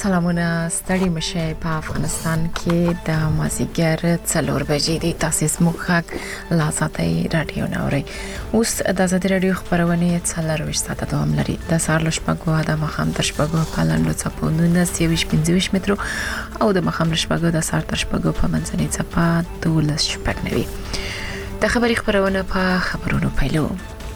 سلامونه ستړي مشه په افغانستان کې د مازیګر 4 بجې د تاسیس مخک لاساتي رادیو نوري اوس د ازادي رادیو خبرونه 4 ساعته دوام لري د سهار لشپګو د مخام تر شپګو په لاندو چپونو 25 مترو او د مخام لشپګو د سهار تر شپګو په منځني چپا 12 شپګنوي د خبري خبرونه په خبرونو پیلو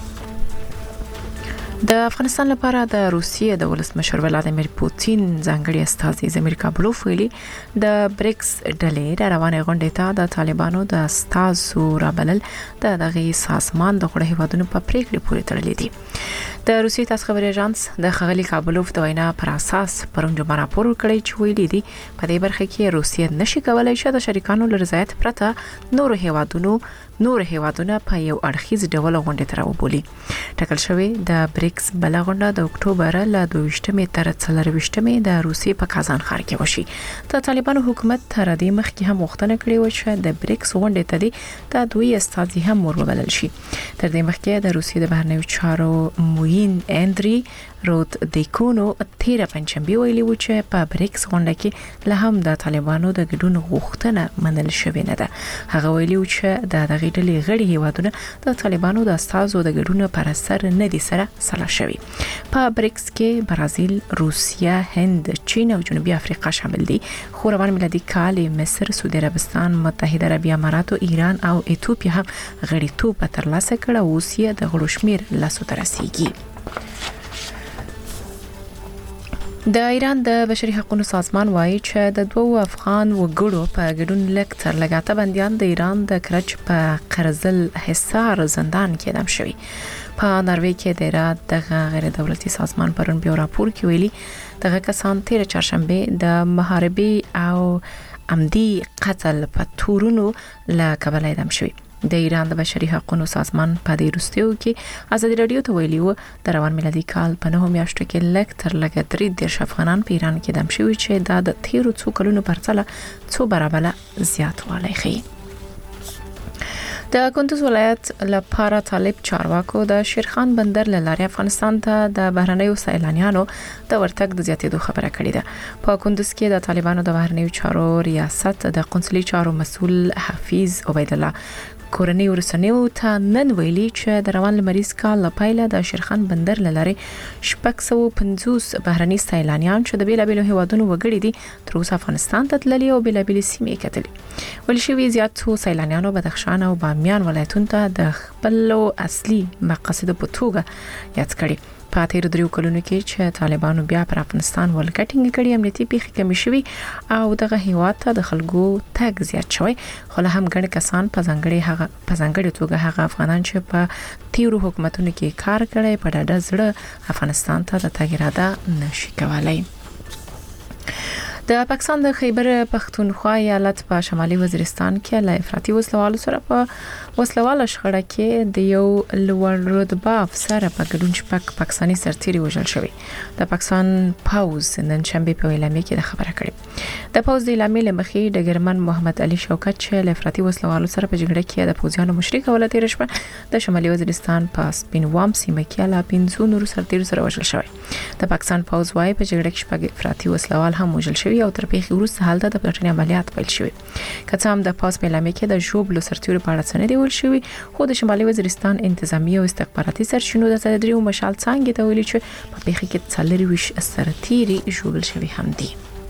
د افغانستان لپاره د روسیې د ولسمشر ولادیمیر پوتین ځانګړي استازي زمیر کابلوف ویلي د بریکس ډلې روانه غونډه ته د طالبانو د استازو رابلل د دغه سازمان د غړو هیوادونو په پریکړه پورې تړلې دي د روسیې تاسو خبري اژانس د خغلی کابلوف د وینا پر اساس پرونجو راپور کړی چې ویلي دي په دې برخه کې روسیې نشي کولای چې د شریکانو لرضایت پرته نور هیوادونه په یو اړخیز ډول غونډه تر وبولي ټاکل شوی د بریکس بل غونډه د اکتوبر ل 22مې تر 24مې د روسیې په کازان ښار کې وشي د طالبانو حکومت تر دې مخکې هم وختنه کړې و چې د بریکس غونډه ته د دوی استازي هم وربلل شي تر دې مخکې د روسیې د بهرنیو چارو موین اندري رود دیکونو تیر پنځمبي ویلي و چې په بریکس غونډه کې له هم د طالبانو د ګډون غوښتنه منل شوې نه ده هغه ویلي و چې د دغه ډلې غړي هیوادونه د طالبانو د استازو د ګډون پر اثر نه دي سره سلا شوی په بریکس کې برازیل روسیا هند چین او جنوبي افریقا شامل دي خو روان میلادي کال مصر سعودي عربستان متحده عربی امارات ایران او ایتوپیا هم غړیتوب ترلاسه کړ او اوس یې د غړو شمیر لاسو ته رسیږي د ایران د بشري حقوقو سازمان وایي چې د دوه افغان وګړو په ګډون لکتر لګاته بنديان د ایران د کرچ په قرزل حصار زندان کې اعدام شوي په ناروې کې د ایران د غیر دولتي سازمان پرون بیا راپور کې ویلي دغه کسان تیر چهارشنبه د محاربي او عمدي قتل په تورونو لا کابل اعدام شوي د ایران د بشري حقوقو سازمان په دې وروستیو کې ازادي رادیو ته ویلي و د روان میلادي کال په 9 میاشتو کې لکتر لګ 3 افغانان په ایران کې دم شوي چې د تیرو څو کلونو پرتله څو برابر زیاتوالی ښيي د کندوز ولایت لپاره طالب چارواکو د شیرخان بندر لارې افغانستان ته د بهرنیو سیلانیانو د ورتګ د زیاتېدو خبره کړې ده په کندوز کې د طالبانو د بهرنیو چارو ریاست د قونسلي چارو مسول حفیظ عبید الله کورنۍ ورسنیو ته نن ویلي چې د روان لمریز کال لپاره د شیرخان بندر لارې 650 بهرني سیلانیان چې د بیلابیلو هیوادونو وګړي دي تر اوسه افغانستان ته تللي او بیلابیلې سیمې کتلې ول شوی زیات څو سیلانیانو بدخشان او بامیان ولایتونو ته د خپل اصلي مقاصد په توګه یاد کړي په تیر دریو کلونو کې چې طالبانو بیا پر افغانستان ولکټینګ کړي امنیتي پیښې کمی شوي او دغه هیواد ته د خلکو تګ زیات شوی خو له هم ګڼ کسان په ځانګړي توګه هغه افغانان چې په تیرو حکومتونو کې کار کړی په ډاډه زړه افغانستان ته د تګ اراده نشي کولای د پاکستان د خیبر پختونخوا ایالت په شمالي وزیرستان کې له افراطي وسلوالو سره په وسلواله شخړه کې د یو لوړ رتبه افسر په ګډون شپږ پاکستاني سرتیري وژل شوی د پاکستان پاوز نن شنبه په اعلامیه کې خبره کړې د پاوز د اعلامیې لمخې د ګرمن محمد علي شوکت چې له افراطي وسلوالو سره په جګړه کې د پوځیانو مشرک ولته رشوه د شمالي وزیرستان په سپینوام سیمه کې لا 500 نور سرتیري سره وژل شوی د پاکستان پاوز وايي په جګړه کې شپږ افراطي وسلوال هم وژل شوی او تر پیښې وروسته حالت د پلټنې عملیات پیل شوی کڅ هم د پاس په اعلامیه کې د جوبلو سرتیرو په اړه څه نه دی ویل شوی خو د شمالي وزیرستان انتظامی او استخباراتي سرچینو د صدري او مشال څنګه ته ویل چې په پیښه کې 4 سرتیري جوبل شوی هم دي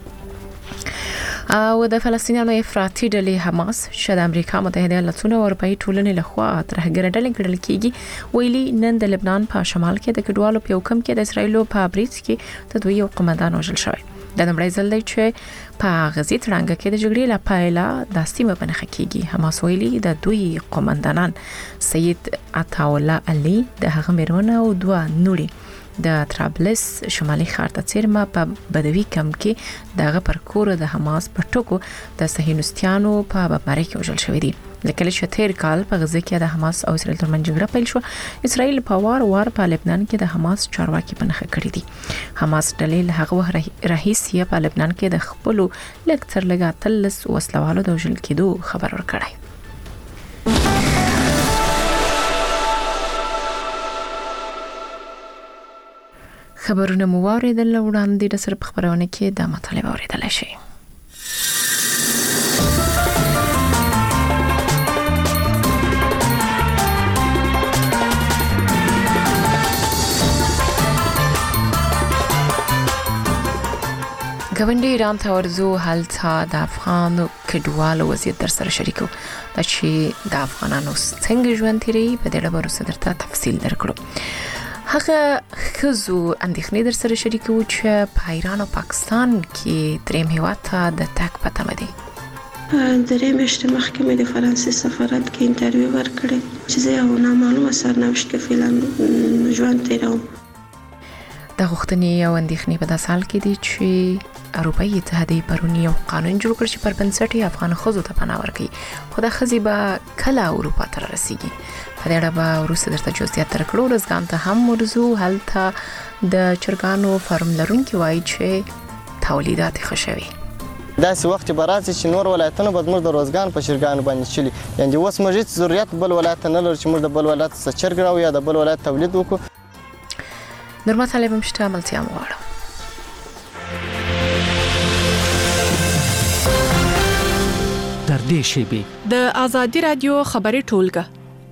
او د فلسطینیانو افراطي ډلې حماس چې د امریکا متحده ایالاتونو او اروپאי ټولنې لخوا ترهګر ډلې ګڼل کیږي ویلي نن د لبنان په شمال کې د کډوالو په حکم کې د اسرایل په بریټ کې د دوی یو قومندان وژل شوی د نړۍ ځل دی چې په غزي ترانګه کې د جګړې لپاره د سیمه بنخه کیږي حماس ویلي د دوی قومندانان سید عطاالله علي د هغه میرونه او دوه نوري د ترابلس شمالي ښار ته چیرمه په بدوي کم کې دغه پرکور د حماس په ټکو د صهیونستانو په بمبارۍ کې وژل شوی دی لکه چې تیر کال په غزه کې د حماس او اسرائیل ترمنځ جګړه پیل شو اسرائیل په وار په لبنان کې د حماس چارواکي بنخه کړی دي حماس ډلې له هغه رئیسیه په لبنان کې د خپل لکتر لګاتلس وسلوالو د وژل کېدو خبر ورکړی خبرونه مو واردل وړاندې د سر په خبرونه کې د مطالبه اوریدل شي. ګوندې ایران ته ورزو هلته د افغان کډوالو وضعیت در سره شریکو د چې د افغانانو څنګه ژوند تیری په دې اړه ورسره درته تفصیل درکړو. هغه خزو اندېښنې در سره شریکو چې په ایران او پاکستان کې دریم هیواد ته د تک پته مدي. درې میاشتې مخکې مې د فرانسې سفارت کې انټرویو ورکړی چې زه یو نامعلومه سرنوشت کې فعلا ژوند تیروم. د غوښتنې او اندېښنې په داسې حال کې دي چې اروپאי اتحادیه پرونی یو قانون جوړ کړ چې پر بنسټ افغان خزو ته پناه ورکړي. خو د خزي به کله اروپا ته رسیدي په دې اړه به ورسره درته جزئیات درکړو. رزګان ته هم ورزو هلته د چرګانو فارم لرونکي وایي چې تولیدات خوشوي. داسې وخت به راځي چې نور ولایتونه به موږ د روزګان په چرګانو باندې چلی، یعنی اوس موږ هیڅ ضرورت بل ولایت نه لرو چې موږ د بل ولایت څخه چرګ راو یا د بل ولایت تولید وکړو. نور مطالب مشته عملتیا مواړو. در دې شیبه د آزادی رادیو خبري ټولګه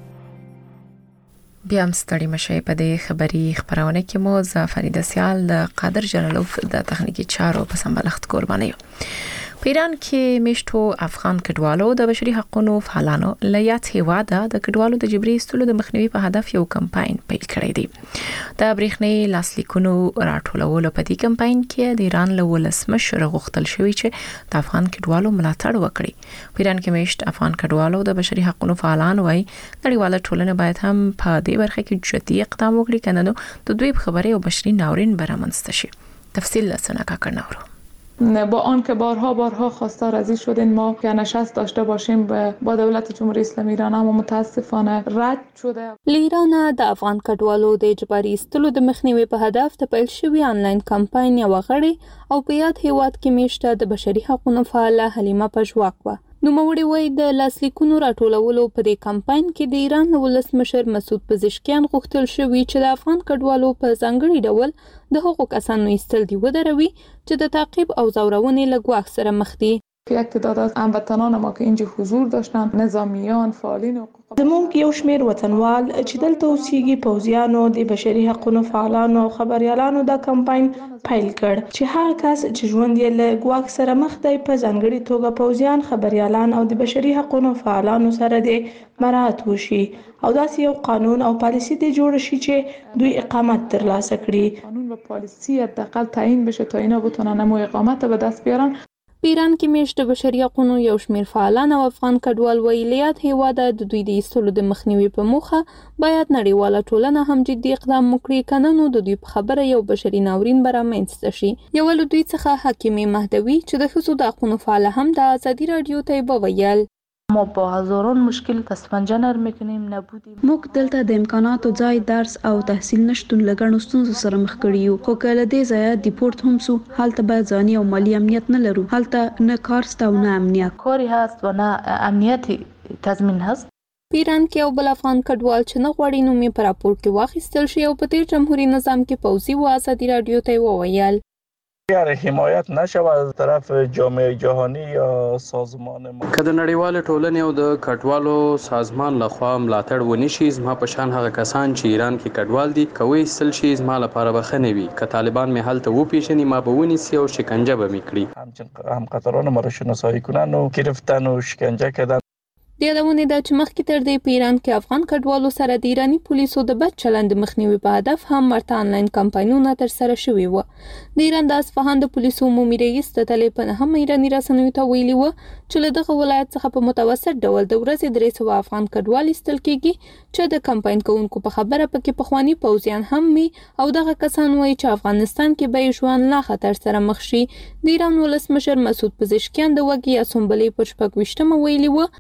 بیا هم ستړي مشي په دې خبري خبرونه کې مو زفریده سیال د قادر جلالوف د تخنیکی چارو په سمبلخت قرباني یو. په ایران کې میشتو افغان کډوالو د بشري حقوقو فعالانو لیات هیواده د کډوالو د جبري استولو د مخنیوي په هدف یو کمپاین پیل کړی دی. د برېښنۍ لاسلیکونو راټولولو په دې کمپاین کې د ایران له ولسمشر غوښتل شوی چې د افغان کډوالو ملاتړ وکړي. په ایران کې میشت افغان کډوالو د بشري حقوقو فعالان وایي نړیواله ټولنه باید هم په دې برخه کې جدي اقدام وکړي کنه نو د دوی خبرې او بشري ناورین برآمدسته شي. تفصیل لسنا کاکرناورو. با آنکه بارها خواستار از این شدیم ما که نشست داشته باشیم با دولت جمهوری اسلامی ایران، اما متاسفانه رد شده. ایران د افغان کډوالو د اجباري استلو د مخنیوي په هدف د پیل شوی آنلاین کمپاین یو غړي او په یاد هیواد کې میشته د بشري حقوقو فعاله حلیمه پژواک و. نوموړي وایي د لاسلیکونو راټولولو په دې کمپاین کې د ایران ولسمشر مسعود پزشکیان غوښتل شوی چې د افغان کډوالو په ځانګړي ډول د حقوقو کسانو ایستل دی ودروي چې د تعقیب او زورونې له ګواښ سره مخ دي. یک تعداد از هموطنان ما که اینجا حضور داشتن، نظامیان، فعالین حقوق، زموږ یو شمیر وطنوال چې دلته اوسېږي، پوځیانو، د بشري حقوقو فعالانو او خبريالانو دا کمپاین پیل کړ چې هر کس چې ژوند یې له ګواښ سره مخ دی په ځانګړي توګه پوځیان، خبريالان او د بشري حقوقو فعالانو سره د مراعات وشي او داسې یو قانون او پالیسي د جوړ شي چې دوی اقامت ترلاسه کړي. قانون و پالیسی حداقل تعیین بشه تا اینا بتونن مو اقامت به دست بیارن. په ایران کې میشته بشري حقوقو یو شمیر فعالان او افغان کډوال ویلیات هیواده د دوی د ایستلو د مخنیوي په موخه باید نړیواله ټولنه هم جدي اقدام وکړي کنه نو د دوی په خبره یو بشري ناورین برآمدسته شي. یو له دوی څخه حکیمه مهدوی چې د ښځو د حقوقو فعال هم د آزادی رادیو ته وویل ما با هزاران مشکل تسپنجنر میکنیم نبودیم. موږ دلته د امکاناتو ځای، درس او تحصیل نشټون لګڼو ستونزو سره مخ کړي یو. خو کله دې ځای ډیپورت هم سو، هلته باید ځاني او مالی امنیت نه لرو. هلته نه کار ستا او نه امنیت. کاری هست و نه امنیت تضمین هست. ایران کې یو بل افغان کډوال چې نه غواړي نوم یې په راپور کې واخیستل شي او په تیر جمهوریت نظام کې پوځي و آزادی رادیو ته وویل اگر حمایت نشه از طرف جامعه جهانی یا سازمان ما که د نړیوال ټولنې او د کډوالو سازمان لخوا ملاتړ ونشي، زما په شان هغه کسان چې ایران کې کډوال دي کوي استل شي زما لپاره بخنه وي. که طالبان می هلته و پیشنی ما به ونیسي او شکنجه به میکړي. هم قطران ما رو شناسایی کنن و گرفتن و شکنجه کردن. د یادونه د چې مخکې تر دې په ایران کې افغان کډوالو سره د ایرانی پولیسو د بد چلند مخنیوي په هدف هم ورته آنلاین کمپاینونه تر سره شوي و. د ایران د اصفهان د پولیسو عمومي رئیس د طالبان هم ایرانی رسنیو ته ویلي و چې له دغه ولایت څخه په متوسط ډول د ورځې 300 افغان کډوال ایستل کېږي چې د کمپاین کوونکو په خبره پکې پخوانی پوځیان هم وي او دغه کسان وایي چې افغانستان کې به ژوند لا خطر سره مخ شي. د ایران ولسمشر مسعود پزشکیان د وګړي اسمبلی پر 28 ویلي و دغه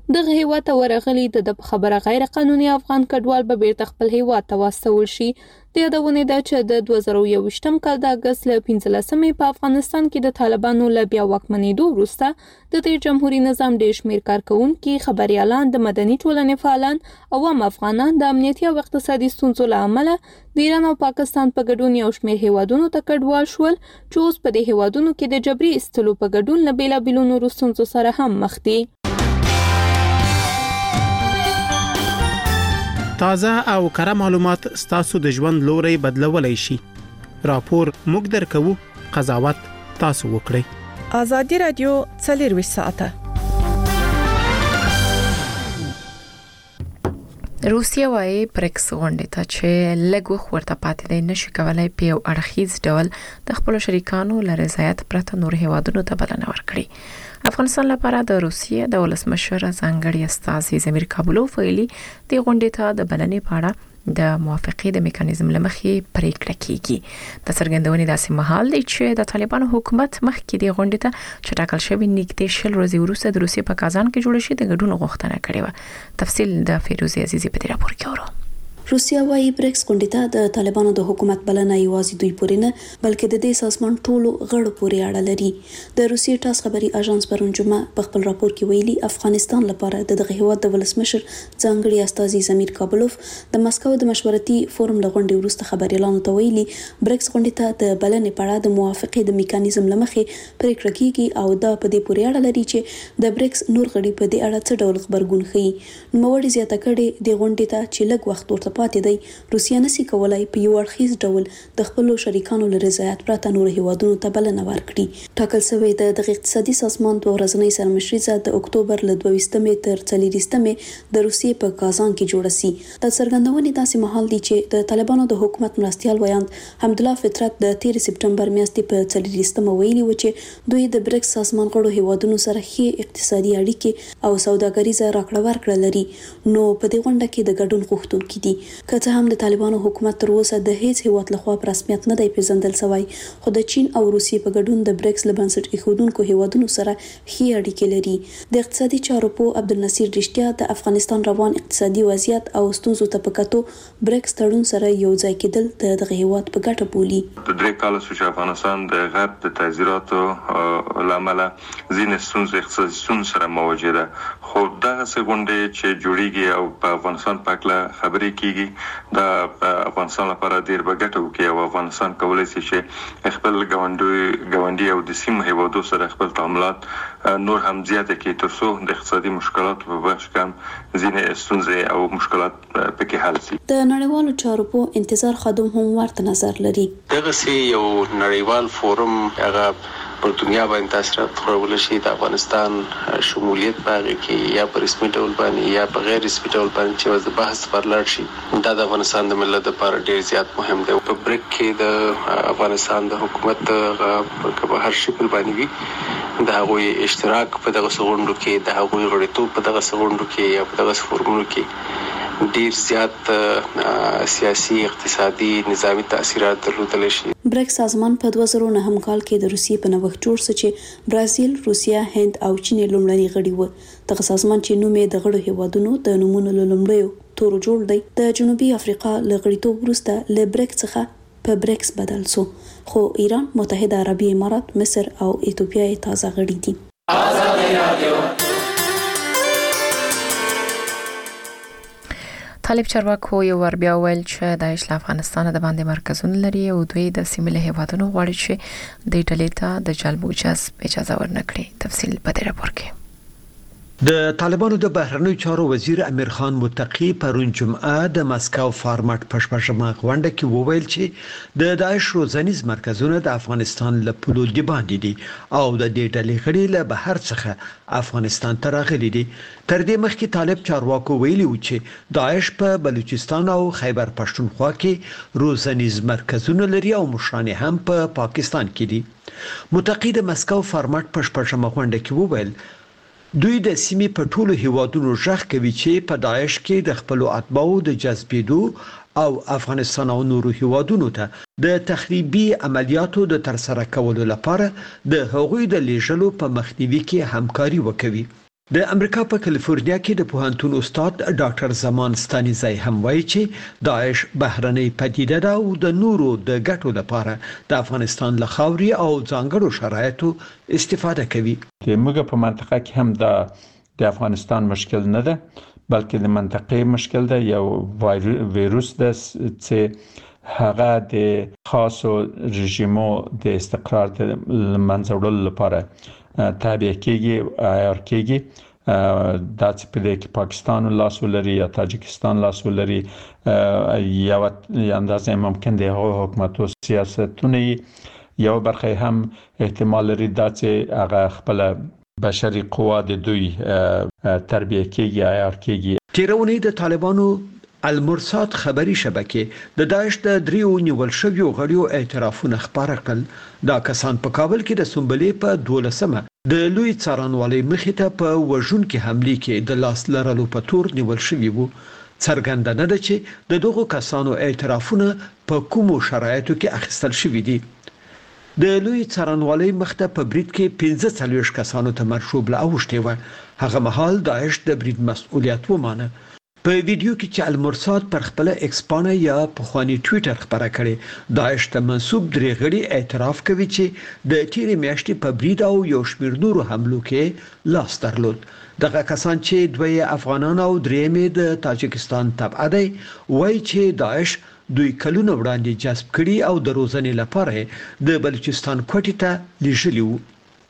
هیواد ته ورغلي د خبره غیر قانوني افغان کډوال به بیرته خپل هیواد ته واستول شي. د یادونې ده چې د 2021م کال د اگست له 15مې په افغانستان کې د طالبانو له بیا واکمنېدو وروسته د تیر جمهوریت نظام ډېر شمېر کارکونکي، خبريالان، د مدني ټولنې فعالان او عام افغانان د امنیتي او اقتصادي ستونزو له امله د ایران او پاکستان په ګډون یو شمېر هیوادونو ته کډوال شول چې اوس په دې هیوادونو کې د جبري ایستلو په ګډون له بېلابېلو نورو ستونزو سره هم مخ دي. تازه او کره معلومات ستاسو د ژوند لوري بدلولای شي. راپور موږ درکو، قضاوت تاسو وکړئ. ازادي رادیو 24 ساعته. روسیه وايي برکس غونډه ته چې لږ وخت ورته پاتې دی نشي کولای په یو اړخیز ډول د خپل شریکانو له رضایت پرته نور هیوادونو ته بلنه ورکړي. افغانستان لپاره د روسیې د ولسمشر ځانګړي استازي زمیر کابلوف ویلي د غونډې ته د بلنې په اړه د موافقې د میکانیزم لمخې پریکړه کیږي. د څرګندونې داسې مهال دی چې د طالبانو حکومت مخکې د غونډې ته چې ټاکل شوی نږدې 10 ورځې وروسته د روسیې په کازان کې جوړ شي د ګډون غوښتنه کړې و. تفصیل د فیروزه عزیزی په راپور کې اورو. روسیا وايي برکس غونډې ته د طالبانو د حکومت بلنه یوازې دوی پورې نه بلکې د دې سازمان ټولو غړو پورې اړه لري. د روسیې ټاس خبري اژانس پرون جمعه په خپل راپور کې ویلي افغانستان لپاره دغه هیواد د ولسمشر ځانګړي استازي زمیر کابلوف د مسکو د مشورتي فورم له غونډې وروسته خبريالانو ته ویلي برکس غونډې ته د بلنې په اړه د موافقې د میکانیزم لمخې پریکړه کیږي او دا په دې پورې اړه لري چې د برکس نور غړي په دې اړه څه ډول خبرګون ښيي. نوموړي زیاته کړې د غونډې ته چې لږ وخت ورته پاتې دی روسیا نشي کولای په یو اړخیز ډول د خپل شریکانو له رضایت پرته نور هیوادونو ته بلنه ورکړي. ټاکل شوی د اقتصادي سازمان د ورځنۍ سرمشري د اکتوبر له 22مې تر 30مې د روسیې په کازان کې جوړ شي. د څرګندونې داسې مهال دی چې د طالبانو د حکومت مرستيال ویاند حمدالله فطرت د 13 سپټمبر میاشتې په 30مه ویلي و چې دوی د برکس سازمان غړو هیوادونو سره ښې اقتصادي اړیکې او سوداګریزه راکړه ورکړه لري. نو په دې غونډه کې د ګډون غوښتونکي دي. که هم د طالبانو حکومت تر اوسه د هیڅ هیواد لخوا په رسمیت نه دی پیژندل شوی خو د چین او روسیې په ګډون د برکس له بنسټ ایښودونکو هیوادونو سره ښې اړیکې لري. د اقتصادي چارو په عبدالنصیر رښتیا د افغانستان روان اقتصادي وضعیت او ستونزو ته په کتو برکس تړون سره یو ځای کېدل د دغه هیواد په ګټه بولي. د درې کال چې افغانستان د غرب د تعزیراتو لامل ځینې ستونزې اقتصادي ستونزې سره مواجه ده خو دغه غونډې چې جوړیږي او په افغانستان په اړه خبرې کیږي د افغانستان لپاره ډیر بګټه وکړي او افغانستان کولای شي چې خپل ګاونډي او د سیمه هیوادو سره خپل تعاملات نور هم زیات کړي ترڅو د اقتصادي مشکلاتو په برخه کې ځینې ستونزې او مشکلات پکې حل شي. د نړیوالو چارو په انتظار خادم هم ورته نظر لري. دغه یو نړیوال فورم هغه پر دنیا باندې تاثیرات خورول شي د افغانستان شمولیت باغې کې یا په رسمي ډول باندې یا په غیر رسمي ډول باندې چې د بحث پر لاړ شي دا د افغانستان د ملت لپاره ډیر زیات مهم دی. په برک کې د افغانستان د حکومت په هر شکل باندې وي د هغوی اشتراک په دغه غونډو کې د هغوی غړیتوب په دغه غونډو کې یا په دغه فورمونو کې ډیر زیات سیاسي اقتصادي نظامی تاثیرات درلودل شي. برکس سازمان په 2009 کال کې د روسیې په نوښت جوړ شو چې برازیل، روسیا، هند او چین لومړني غړي وو. دغه سازمان چې نوم یې د غړو هیوادونو د نومونو لومړیو تورو جوړ دی د جنوبي افریقا له غړیتوب وروسته له برکس څخه په برکس بدل شو خو ایران، متحده عربي امارات، مصر او ایتوپیا یې تازه غړي دي. آزادي رادیو طالب چارواکو یو ور بیا ویل چې داعش له افغانستان د باندې مرکزونه لري او دوی د سیمې له هیوادونو غواړي چې د ډلې ته د جلب او جذب اجازه ورنکړي. تفصیل په دې راپور کې. د طالبانو د بهرنیو چارو وزیر امیر خان متقی پرون جمعه د مسکو فارمټ پښپښمه غونډه کې وویل چې د داعش روزنیز مرکزونه د افغانستان له پولو دی باندې دي او د دې ډلې غړي له بهر څخه افغانستان ته راغلي دي. تر دې مخکې طالب چارواکو ویلي و چې داعش په بلوچستان او خیبر پښتونخوا کې روزنیز مرکزونه لري او مشران هم په پاکستان کې دي. متقی د مسکو فارمټ پښپښمه غونډه کې وویل دوی د سیمې په ټولو هیوادونو ژغ کوي چې په داعش کې د خپل اتباعو د جذبېدو او افغانستان او نورو هیوادونو ته د تخریبي عملیاتو د ترسره کولو لپاره د هغوی د لیږلو په مخنیوي کې همکاري وکوي. د امریکا په کالیفورنیا کې د پوهنتون استاد ډاکټر زمان ستانیزای هم وایي چې داعش بهرنۍ پدیده ده او د نورو د ګټو لپاره د افغانستان له خاوري او ځانګړو شرایطو استفاده کوي. موږ په منطقه کې هم د افغانستان مشکل نه ده بلکې د منطقې مشکل ده. یو ویروس ده چې هغه د خاصو رژیمو د استقرار د منځ وړلو لپاره تابع کېږي عیار کېږي. دا چې په دې کې پاکستان لاس ولري یا تاجکستان لاس ولري یا اندازې ممکن دی حکومتو سیاستونه یو برخه هم احتمال لري دا چې هغه خپل بشري قوا د دوی تربیه کېږي عیار کېږي. تیرونی د طالبانو المرصاد خبري شبکې د داعش د دریو نیول شویو غړیو اعترافونه خبره کړل. دا کسان په کابل کې د سنبلې په 12مه د لوی څارنوالۍ مخې ته په وژونکو حمله کې د لاس لرلو په تور نیول شوی وو. څرګنده نه ده چې د دغو کسانو اعترافونه په کومو شرایطو کې اخیستل شوی دي. د لوی څارنوالۍ مخته په برید کې 45 کسانو ته مرشوب له اوښتي و. هغه مهال داعش د برید مسؤلیت ومانه. په ویډیو کې چې المرصاد پر خپل ایکس پاڼه یا پخوانی ټوئیټر خبره کړې داعش ته منسوب درې غړي اعتراف کوي چې د تیرې میاشتې په برید او یو شمېر نورو حملو کې لاس درلود. دغه کسان چې دوی افغانان او درېمې د تاجکستان تبع دي وایي چې داعش دوی کلونه وړاندې جذب کړي او د روزنې لپاره د بلوچستان کوټې ته لیږلي وو.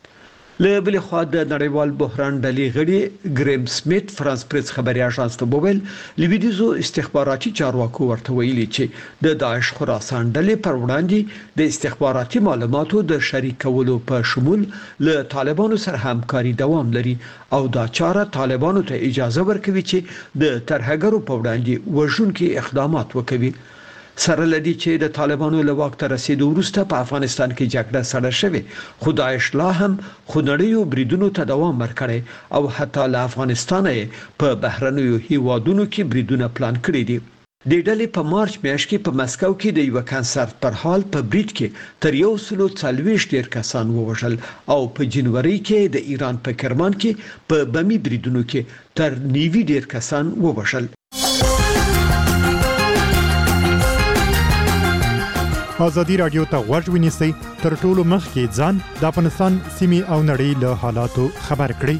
له بل خوا د نړیوال بحران ډلې غړي ګریم سمیت فرانس پریس خبري اژانس ته وویل لویدیزو استخباراتي چارواکو ورته ویلي چې د داعش خراسان ډلې پر وړاندې د استخباراتي معلوماتو د شریکولو په شمول له طالبانو سره همکاري دوام لري او دا چاره طالبانو ته اجازه ورکوي چې د ترهګرو په وړاندې وژونکي اقدامات وکړي. سره لدی چې د طالبانو له واک ته رسیدو وروسته په افغانستان کې جګړه سړه شوه خو داعش لا هم خونړیو بریدونو ته دوام ورکړي او حتی له افغانستانه په بهرنیو هیوادونو کې بریدونه پلان کړي دي. د ډلې په مارچ میاشت کې په مسکو کې د یو کنسرت پر حال په برید کې تر 140 ډیر کسان ووژل او په جنوري کې د ایران په کرمان کې په بمي بریدونو کې تر 90 ډیر کسان ووژل. ازادي رادیو ته غوږ ونیسئ تر ټولو مخکې ځان د افغانستان سیمې او نړۍ له حالاتو خبر کړئ.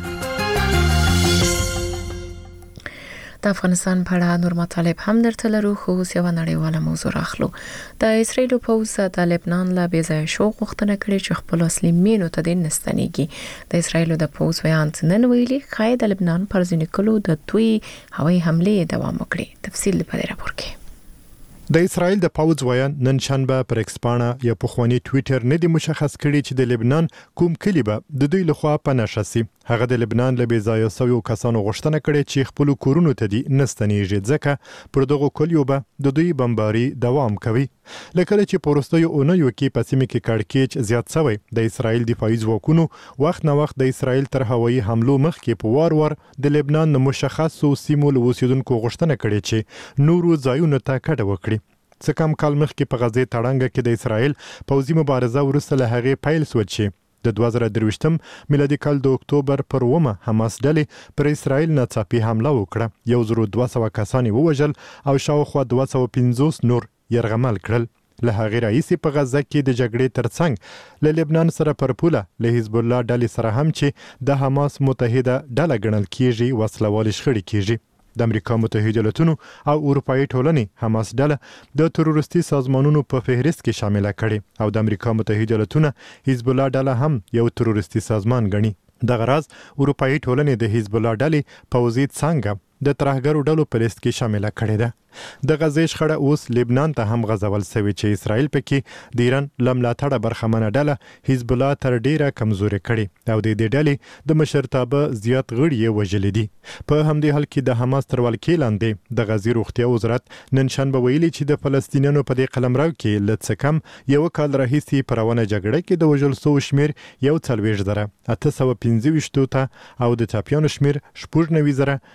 د افغانستان په اړه نور مطالب هم درته لرو خو یو نړیواله موضوع راخلو. د اسرایل پوځ د لبنان له بېځایه شو غوښتنه کړې چې خپل اصلي مینو ته د نستنېږي. د اسرایل د پوځ بیان نن ویلي خای د لبنان پر ځینې کلو د دوی هوایي حملې دوام وکړي. تفصیل په دې راپور کې. د اسرایل د پوځ ویان نن شنبه پر ایکس پاڼه یا پخوانی ټوئیټر نه دی مشخص کړی چې د لبنان کوم کلی به د دوی لخوا پناه شي. هغه د لبنان له بېځایه سویو کسانو غوښتنه کړې چې خپل کورونو ته دي نستنېږي ځکه پر دغه کلیو به د دوی بمباري دوام کوي. لکه چې پورستیو اونیو کې په سیمه کې کړکېچ زیات شوی د اسرایل دفاعي ځواکونو وخت نه وخت د اسرایل تر هوایي حملو مخکې په وار د لبنان مشخصو سیمو له اوسیدونکو غوښتنه کړې چې نورو ځایونو ته کډه وکړي. څه کم کال مخکې په غزې تړانګه کې د اسرایل پوځي مبارزه وروسته له هغې پیل شوه چې د 2023 میلادي کال د اکتوبر پر 1 حماس ډلې پر اسرایل ناڅاپي حمله وکړه. 1200 کسان ووژل او شاوخوا 250 نور یرغمل کړل. له هغې راهیسې په غزه کې د جګړې ترڅنګ له لبنان سره پر پوله له حزب الله ډلې سره هم چې د حماس متحده ډله ګڼل کیږي وسلوال شخړې کیږي. د امریکا متحده ایالاتونو او اروپאי ټولنې حماس ډله د تروریستي سازمانونو په فهرست کې شامل کړي او د امریکا متحده ایالاتونو حزب الله ډله هم یو تروریستي سازمان ګڼي. د غراز اروپאי ټولنې د حزب الله ډلې پوځي څنګه د ترهګرو ډلو په لیست کې شامل کړي ده. د غزې شخړه اوس لبنان ته هم غځول شوې چې اسرائیل پکې د ایران لملاتړه برخمنه ډله حزب الله تر ډیره کمزوري کړي او د دې ډلې د مشرتابه زیات غړي یې وژلي دي. په همدې حال کې د حماس تر ولکې لاندې د غزې روغتیا وزارت نن شنبه ویلي چې د فلسطینیانو په دې قلمرو کې له څه کم یو کال راهیسې په روانه جګړه کې د وژل شوو شمیر 1,825 ته او د ټاپیانو شمیر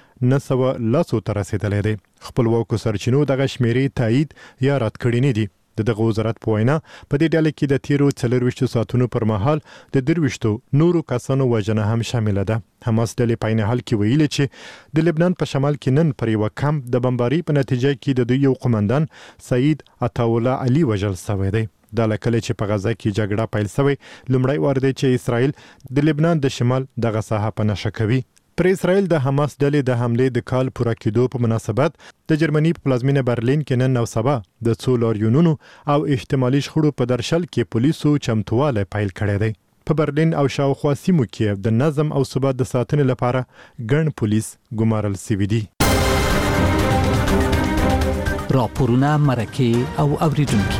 9,900 ته رسیدلی دی. خپلواکو سرچینو دغه شمیرې تایید یا رد کړي نه دي. دغه وزارت په وینا په دې ډله کې د تیرو 24 ساعتونو پر مهال د 23 نورو کسانو وژنه هم شامل ده. حماس ډلې په عین حال کې ویلي چې د لبنان په شمال کې نن پر یو کمپ د بمباري په نتیجه کې د دوی یو قومندان سعید عطاولله علي وژل شوی دی. دا لکه چې په غزا کې جګړه پیل شوی لومړی وار دی چې اسرائیل د لبنان د شمال دغه ساحه په نشه کوي. پر اسرائیل د حماس ډلې د حمله د کال پوره کېدو په مناسبت د جرمني په پلازمینه برلین کې نن او سبا د څو لاریونونو او احتمالي شخړو په درشل کې پولیسو چمتواله پیل کړی دی. په برلین او شاوخوا سیمو کې د نظم او ثبات د ساتنې لپاره ګڼ پولیس ګمارل شوي دي. راپورونه مرکه او اوریدونکو.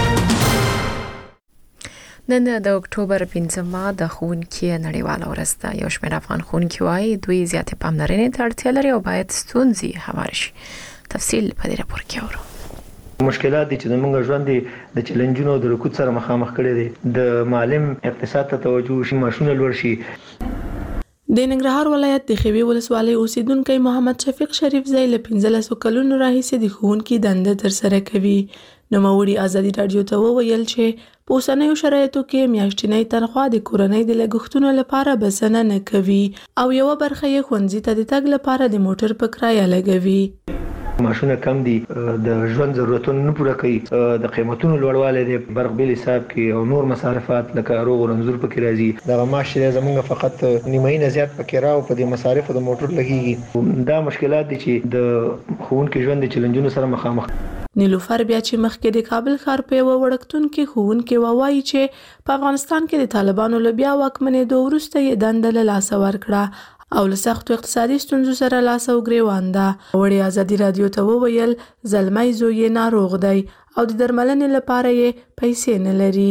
نن د اکتوبر 5مه د ښوونکي نړیواله ورځ ده. یو شمېر افغان ښوونکي وايي دوی زیاتې پاملرنې ته اړتیا لري او باید ستونزې هوار شي. تفصیل په دې راپور کې اورو. مشکلات دي چې زموږ ژوند د چیلنجونو د رکود سره مخامخ کړي دي. د معلم اقتصاد ته توجه شي، ماشونه لوړ شي. د ننګرهار ولایت د خوي ولسوالۍ اوسیدونکو محمد شفیق شریف زئی له 15 کلونو راهیسې د ښوونکي دنده ترسره کوي. نوموړي ازادي رادیو ته وویل چې په اوسنیو شرایطو کې میاشتنۍ تنخوا د کورنۍ د لګښتونو لپاره بسنه نه کوي او یو برخه یې ښوونځي ته د تګ لپاره د موټر په کرایه لګوي. ماشونه کم دي، د ژوند ضرورتونه نه پوره کوي، د قیمتونو لوړوالی دی، برق بیل حساب کې او نور مصارفات لکه روغ او رنځور پکې راځي. دغه معاش چې زمونږ فقط نیمایي نه زیات پکې راو په دې مصارفو د موټر لګیږي. دا مشکلات دي چې د ښوونکي ژوند د چیلنجونو سره مخامخ. نیلوفر بیا چې مخکې د کابل ښار په یوه وړکتون کې ښوونکې وایي چې په افغانستان کې د طالبانو له بیا واکمنېدو وروسته یې دنده له لاسه ورکړه او له سختو اقتصادي ستونزو سره لاس او ګریوان ده. وړې ازادي رادیو ته وویل زلمی زوی یې ناروغ دی او د درملنې لپاره یې پیسې نه لري.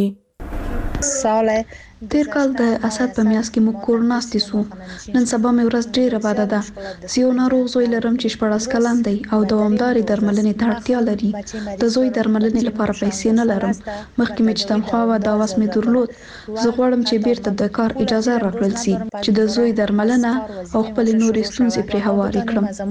تیر کال د اسد په میاشت کې موږ کور ناستې سو. نن سبا مې ورځ ډیره بده ده. زه یو ناروغ زوی لرم چې 14 کلن دی او دوامدارې درملنې ته اړتیا لري. د زوی درملنې لپاره پیسې نه لرم. مخکې مې چې تنخوا وه دا وس مې درلود. زه غواړم چې بیرته د کار اجازه راکړل شي چې د زوی درملنه او خپل نورې ستونزې پرې هوارې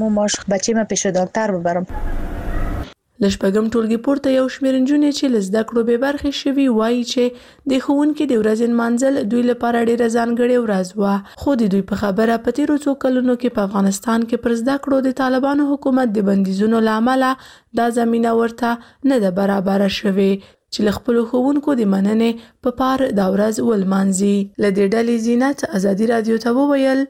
کړم. له شپږم ټولګي پورته یو شمېر نجونې چې له زده کړو بې برخې شوي وایي چې د ښوونکي د ورځې نمانځل دوی لپاره ډېره ځانګړې ورځ وه. خو د دوی په خبره په تېرو څو کلونو کې په افغانستان کې پر زده کړو د طالبانو حکومت د بندیزونو له امله دا زمینه ورته نه ده برابره شوې چې له خپلو ښوونکو د مننې په پار دا ورځ ولمانځي. له دې ډلې زینت ازادي رادیو ته وویل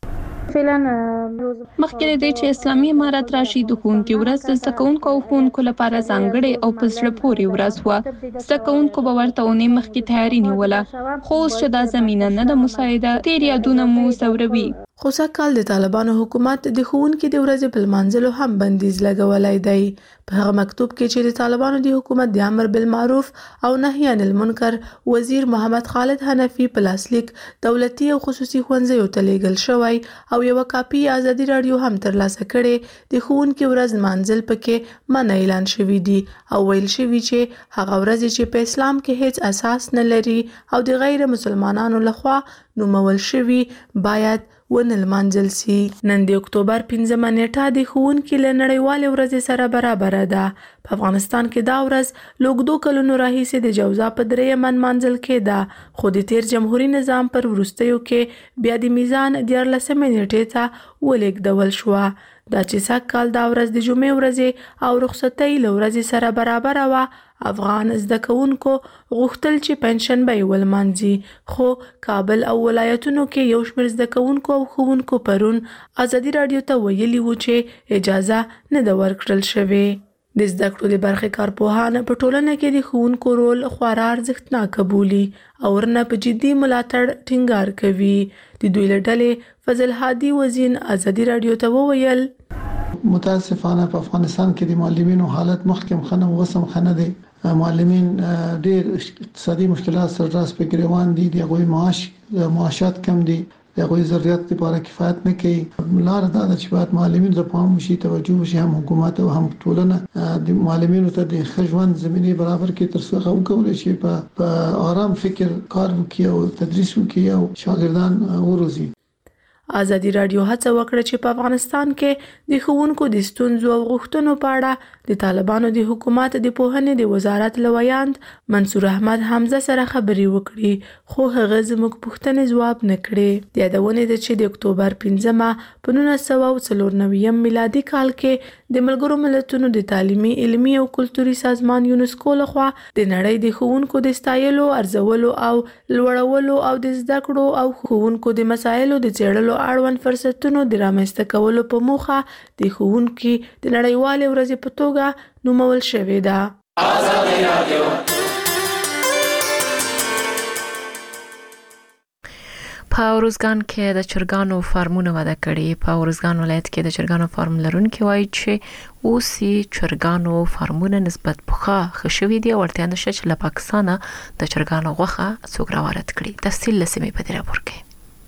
مخکې د دې چې اسلامي امارت راشي د ښوونکي ورځ د زده کوونکو او ښوونکو لپاره ځانګړې او په زړه پورې ورځ وه. زده کوونکو به ورته اونۍ مخکې تیاري نیوله، خو اوس چې دا زمینه نه ده مساعده تېر یادونه مو ځوروي. خو سږکال د طالبانو حکومت د ښوونکي د ورځې په لمانځلو هم بندیز لګولی دی. په هغه مکتوب کې چې د طالبانو د حکومت د امر بالمعروف او نهي عن المنکر وزیر محمد خالد حنفي په لاسلیک دولتي او خصوصي ښوونځیو ته لیږل شوی او یوه کاپي ازادي رادیو هم ترلاسه کړې. د ښوونکي ورځ نمانځل پکې منع اعلان شوي دي او ویل شوي چې هغه ورځې چې په اسلام کې هیڅ اساس نه لري او د غیر مسلمانانو لخوا نومول شوي باید ونه لمانځل سي. نن د اکتوبر 5مه نیټه د ښوونکي له نړیوالې ورځې سره برابره ده. په افغانستان کې دا ورځ له اوږدو کلونو راهیسې د جوزا په 3مه نمانځل کېده، خو د تیر جمهوري نظام پر وروستیو کې بیا د میزان 14مې نیټې ته ولېږدول شوه. دا چې سږکال دا ورځ د جمعې ورځې او رخصتۍ له ورځې سره برابره وه، افغان زده کوونکو غوښتل چې پنجشنبه یې ولمانځي، خو کابل او ولایتونو کې یو شمېر زده کوونکو او ښوونکو پرون ازادي رادیو ته ویلي وو چې اجازه نه ده ورکړل شوې. د زده کړو د برخې کارپوهان په ټولنه کې د ښوونکو رول خورا ارزښتناکه بولي او ورنه په جدي ملاتړ ټینګار کوي. د دوی له ډلې فضل هادي وزین ازادي رادیو ته وویل متاسفانه په افغانستان کې د معلمینو حالت مخکې خنه وسم خنه دی. معلمین ډېر اقتصادي مشکلات سره راس په ګریوان دي. د هغوی معاشات کم دي، د هغوی ضرورت لپاره کفایت نه کوي. لار دا ده چې باید معلمین ته پام وشي، توجه وشي، هم حکومت او هم ټولنه د معلمینو ته د ښه ژوند زمینه برابر کړي تر څو هغه وکولای شي په آرام فکر کار وکړي او تدریس وکړي او شاګردان وروزي. ازادي رادیو هڅه وکړه چې په افغانستان کې د ښوونکو د ستونزو او غوښتنو په اړه د طالبانو د حکومت د پوهنې د وزارت لویاند منصور احمد حمزه سره خبرې وکړي خو هغه زموږ پوښتنې ځواب نه کړې. د یادونې ده چې د اکتوبر 5 په 1994 میلادي کال کې د ملګرو ملتونو د تعلیمي علمي او کلتوري سازمان یونسکو لخوا د نړۍ د ښوونکو د ستایلو ارزولو او لوړولو او د زده کړو او ښوونکو د مسایلو د څېړلو اړوند فرصتونو د رامنځته کولو په موخه د ښوونکي د نړیوالې ورځې په توګه نومول شوې ده. په ارزګان کې د چرګانو فارمونه وده کړي. په ارزګان ولایت کې د چرګانو فارم لرونکي وایي چې اوسي چرګانو فارمونه نسبت پخا خشوي دي او ورته نشه چې له پاکستانه د چرګانو غوښه څوک راوړت کړي. تفصیل لسمې په دې راپور کې.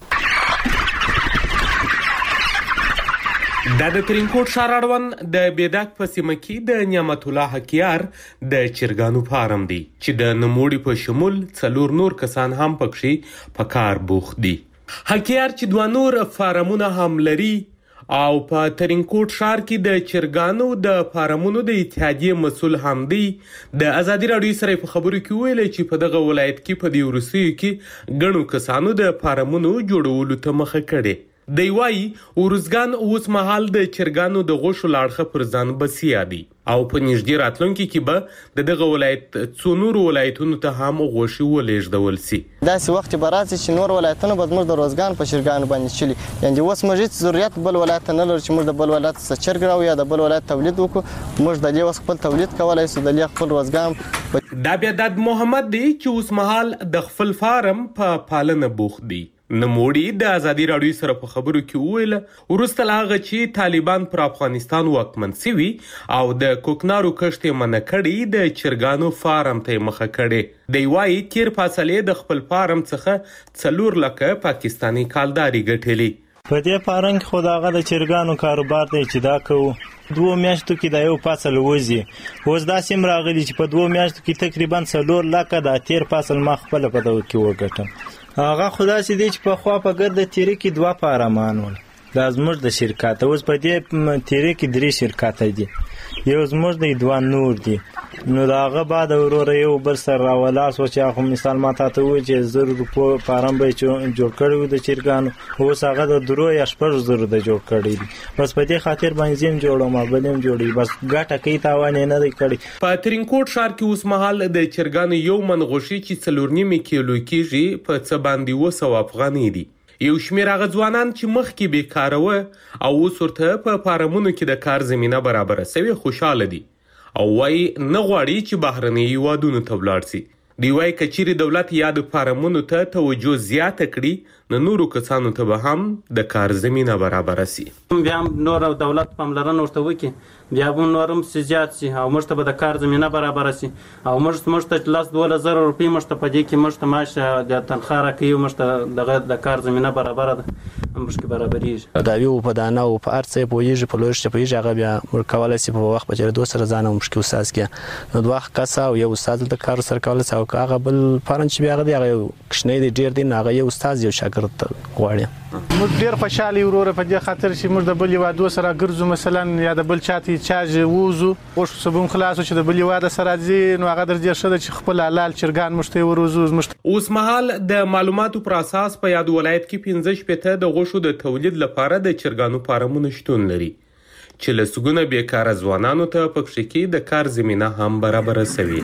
د ترینکوټ ښار اړوند د بیداک په سیمه کې د نعمت الله حکیار د چرګانو فارم دی چې د نموړي په شمول 4 نور کسان هم پکې په کار بوخت دي. حکیار چې 2 نور فارمونه هم لري او په ترینکوټ ښار کې د چرګانو د فارمونو د اتحادیې مسول هم دی. د ازادي راډیو سره په خبرو کې ویل چې په دغه ولایت کې په دې وروستیو کې ګڼو کسانو د فارمونو جوړولو ته مخه کړې. دی وايي ورزګان اوس مهال د چرګانو د غوښو لاړخه پر ځان بسیا دي او په نږدې راتلونکي کې به دغه ولایت څو نور ولایتونو ته هم غوښې ولېږدول شي. داسې وخت به راځي چې نور ولایتونه به زموږ د روزګان په چرګانو باندې چلی یعنې اوس موږ ضرورت بل ولایت نه لرو چې موږ د بل ولایت څخه چرګ راو یا د بل ولایت تولید وکړو. موږ د دې اوس خپل تولید کولای شو د خپل روزګان. دا بیا د محمد دی چې اوس مهال د خپل فارم په پالنه بوخت دی. نموړي د ازادي راډیو سره په خبرو کې ویل ورسته هغه چې طالبان پر افغانستان واکمن شوي او د کوکنارو کښت منع کړي د چرګانو فارم ته مخه کړي. دی وايي تیر فاصلې د خپل فارم څخه 4 لکه پاکستانی کالداري ګټلي. په دې فارم کې خو داغه د چرګانو کاروبار دی چې دا کوو 2 میاشتو کې د یو فصل وځي. اوس دا سیم راغلی چې په 2 میاشتو کې تقریبا 4 لکه د تیر فصل ما خپل په دغه کې وګټم. هغه خدا سي دي چې په خوا په ګرد تیری کې 2 فارمان ول. دا زموږ د شرکت اوس په دې تیری کې 3 شرکت دي. یو زموږ د 2 نور دي. نو داغه بعد ورور یو بل سره راولا سوچ هغه مثال ماته ته و چې 0 روپو فارم به جوړ کړو د چرګانو. اوس هغه د درو یا 8 زره د جوړ کړی. بس په دې خاطر باندې جوړم بلم جوړي بس ګټه کوي تاوان نه دی کړی. په ترینکوټ ښار کې اوس مهال د چرګانو یو من غوښي چې 4.5 کیلو کېږي په څه باندې 200 افغانۍ دي. یو شمېر هغه ځوانان چې مخکې بیکاره وه او اوس ورته په فارمونو کې د کار زمینه برابره سوې خوشاله دي او وايي نه غواړي چې بهرني هیوادونو ته ولاړ شي. دی وايي که چیرې دولت یا د فارمونو ته توجه زیاته کړي نو نورو کسانو ته به هم د کار زمینه برابره شي. بیا نور دولت پاملرنه ورته وکړي بیا به نورم زیات شي او موږ ته به د کار زمینه برابره شي او موږ ته 10-12 روپۍ موږ ته په دې کې موږ ته معاش د تنخواه راکوي موږ ته د کار زمینه برابره ده موږ کې برابرېږي. دا یو په دانه او په هر څه پوهېږي په لوړ شي پوهېږي هغه بیا موږ کولی شي په وخت په چېرېدو سره ځان هم مشکل استاد کړي. نو 2 کسه او یو استاد دلته کار سره کولی شي او که هغه بل فارم چې بیا هغه دی هغه یو کوچنی دی ډېر دی نو هغه یو استاد یو شاګرد غواړي. موږ ډېر خوشحاله یو وروره په دې خاطر چې موږ د بل هیوادو سره ګرځو مثلا یا د بل چاته چارج ووځو غوښو سبون خلاصو چې د بل هیواد سره ځي نو هغه درځي ښه ده چې خپل حلال چرګان موږ ته وروځو. اوس مهال د معلوماتو پر اساس په یاد ولایت کې 15 د غوښو د تولید لپاره د چرګانو فارمونه شتون لري چې لسګونه بیکاره ځوانانو ته په کې د کار زمینه هم برابره شوي.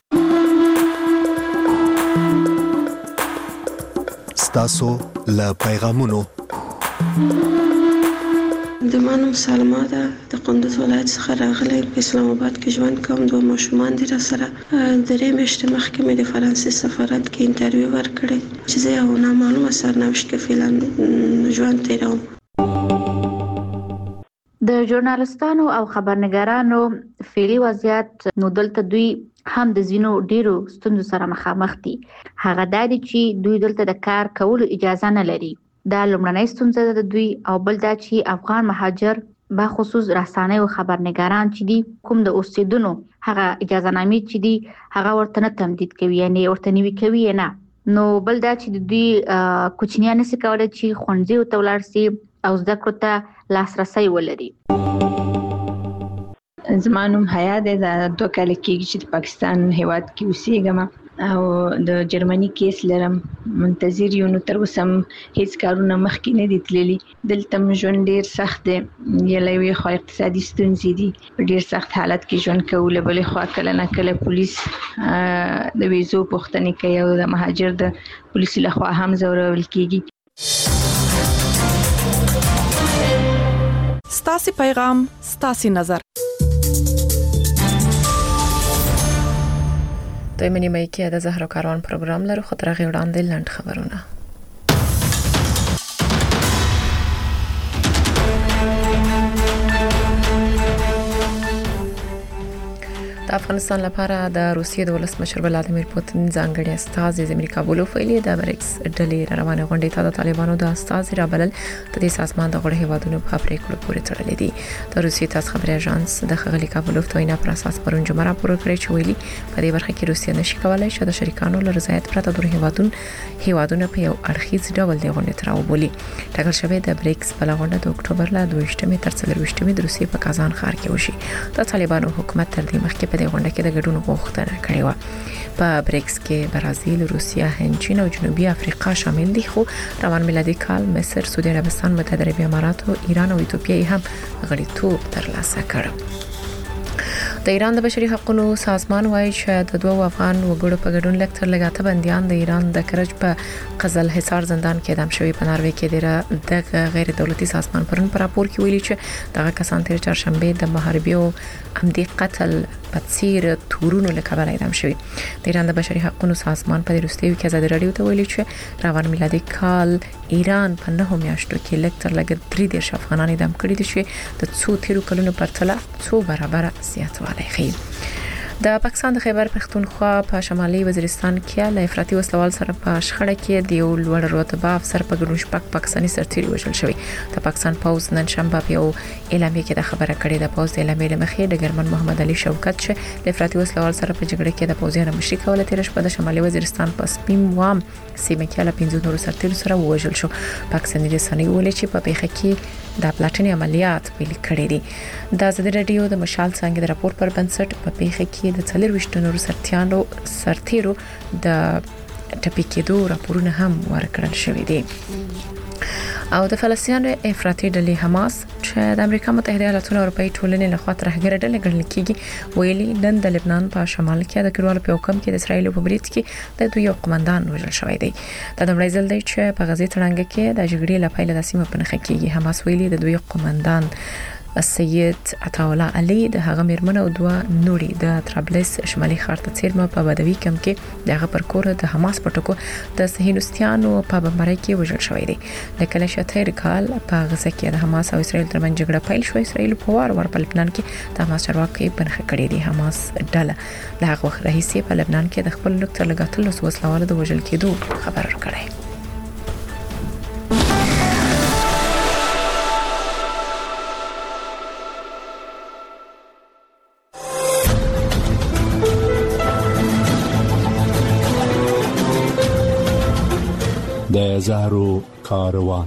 ستاسو له پیغامونو د مانم سلمہ ده د قندوز ولایت څخه راغلی په اسلام آباد کې ژوند کوم 2 ماشومان دي را سره 3 میاشتې مخکې مې د فرانسې سفارت کې انټرویو ورکړی چې زه یو نامعلومه سرنوشت کې فعلا ژوند تیروم. د ژورنالستانو او خبرنګارانو فعلي وضعیت نو دلته دوی هم د ځینو ډیرو ستونزو سره مخامخ دي. هغه دا دي چې دوی دلته د کار کولو اجازه نه لري. دا لومړنۍ ستونزه ده دوی او بل دا چې افغان مهاجر به خصوص رسانۍ او خبرنګاران چې دي کوم د اوسېدونو هغه اجازه نامې چې دي هغه ورته نه تمدید کوي یعنی ورته نوي کوي نه. نو بل دا چې دوی کوچنیان نشي کولای چې ښوونځي ته ولاړ شي او زده کړو ته لاسرسي ولري. زما نوم حیا ده، دا 2 کال کېږي چې د پاکستان هیواد کې اوسېږم او د جرمني کیس لرم. منتظر یو، نو تر اوسه هیڅ کارونه مخکې نه دي تللي. دلته ژوند ډیر سخت دی، یوې خوا اقتصادي ستونزې دي، په ډیر سخت حالت کې ژوند کوو. له بلې خوا کله نه کله پولیس د ویزو پوښتنې کوي او د مهاجر د پولیسو لخوا هم ځورول کېږي. ستاسو پیغام، ستاسو نظر. دویمه نیمه کې د زهرو کاروان پروګرام لرو، خو تر هغې وړاندې لنډ خبرونه. د افغانستان لپاره د روسیې د ولسمشر ولادیمیر پوتین ځانګړي استازي امریکا بولو ویلي د بریکس ډلې روانه غونډې ته د طالبانو د استازي رابلل د دې سازمان د غړو هیوادونو په پریکړو پورې تړلې دي. د روسیې تاسو خبري اژانس د خغلی کابلوف توینا پر اساس پرون جمعه راپور کړی چې ویلي په دې برخه کې روسیه نشي کولای چې د شریکانو له رضایت پرته د هیوادونو په یو اړخیز ډول د غونډې تر وبولي. ټاکل شوی د بریکس په غونډه د اکتوبر له 22 تر 24 د روسیې په کازان ښار کې وشي. د طالبانو حکومت تر دې مخکې په دې غونډه کې د ګډون غوښتنه کړې و. په بریکس کې برازیل، روسیه، هند، چین او جنوبي افریقا شامل دي، خو روان میلادي کال مصر، سعودي عربستان، متحده عربي امارات، ایران او ایتوپیا هم غړیتوب ترلاسه کړ. د ایران د بشري حقوقو سازمان وایي چې د 2 افغان وګړو په ګډون لکتر لګاته بنديان د ایران د کرج په قزل حصار زندان کې اعدام شوي. په ناروې کې د غیر دولتي سازمان پرون پر راپور کې ویلي چې دغه کسان تیر چهارشنبه د محاربې او عمدي قتل په څیر تورونو له کبله اعدام شوي. د ایران د بشري حقوقو سازمان په وروستیو کې ازادي راډیو ته ویلي چې روان میلادي کال ایران په 9 میاشتو کې لکتر لګ 3 افغانان اعدام کړي دي چې د څو تیرو کلونو پرتله 2 برابر زیاتوالی ښیي. د پاکستان د خیبر پختونخوا په شمالي وزیرستان کې له افراطي وسلوال سره په شخړه کې د یو لوړ رتبه افسر په ګډون شپږ پاکستاني سرتیري وژل شوی. د پاکستان پوز نن شنبه په یو اعلامیه کې د خبره کړې ده. پوز د اعلامیې مخې د ګرمن محمد علي شوکت چې د افراطي وسلوال سره په جګړه کې د پوزیانو مشري کوله تیر شپه د شمالي وزیرستان په سپیم وام سیمه کې له 15 نورو سرتیرو سره وژل شو. پاکستاني رسنۍ ویلي چې په پیښه کې د پلاټني عملیات پیل کړي دي. د ازادي راډیو د مشال څنګه د راپور پر بنسټ په پیښه کې د 24 نورو سرتیرو د ټپي کېدو راپورونه هم ورکړل شوې دي. او د فلسطین افراطي ډلې حماس چې د امریکا متحده ایالاتونو او اروپאי ټولنې لخوا ترهګر ډلې ګڼل کېږي ویلي نن د لبنان په شمال کې د کډوالو په حکم کې د اسرایل په برید کې د دوی یو قومندان وژل شوی دی. دا د مړی ځل دی چې په غزې تړانګه کې د جګړې لپاره د سیمه په نخښه کېږي. حماس ویلي د دوی قومندان سید عطاءالله علي د هغه میرمن او 2 نوري د طرابلس شمالي ښار ته څیرمه په بدوي کم کې دغه پر کور د حماس پټکو د صهیونستانو په بمبارۍ کې وژل شوی دی. د کله شتیر کال په غزه کې د حماس او اسرایل ترمنځ جګړه پیل شوه. اسرایل په وار په لبنان کې د حماس چارواکي بنخ کړي دي. حماس ډله د هغه وخت راهیسې په لبنان کې د خپل لکتر لګاتلو وسلوالو د وژل کېدو خبر ورکړي. د زهرو کاروان.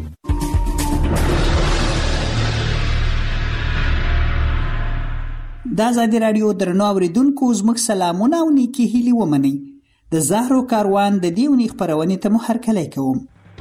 د ازادي راډیو درنو اوریدونکو زموږ سلامونه او نیکی هیلې ومنئ. د زهرو کاروان د دې ونې خپرونې ته مو هرکلی کوم.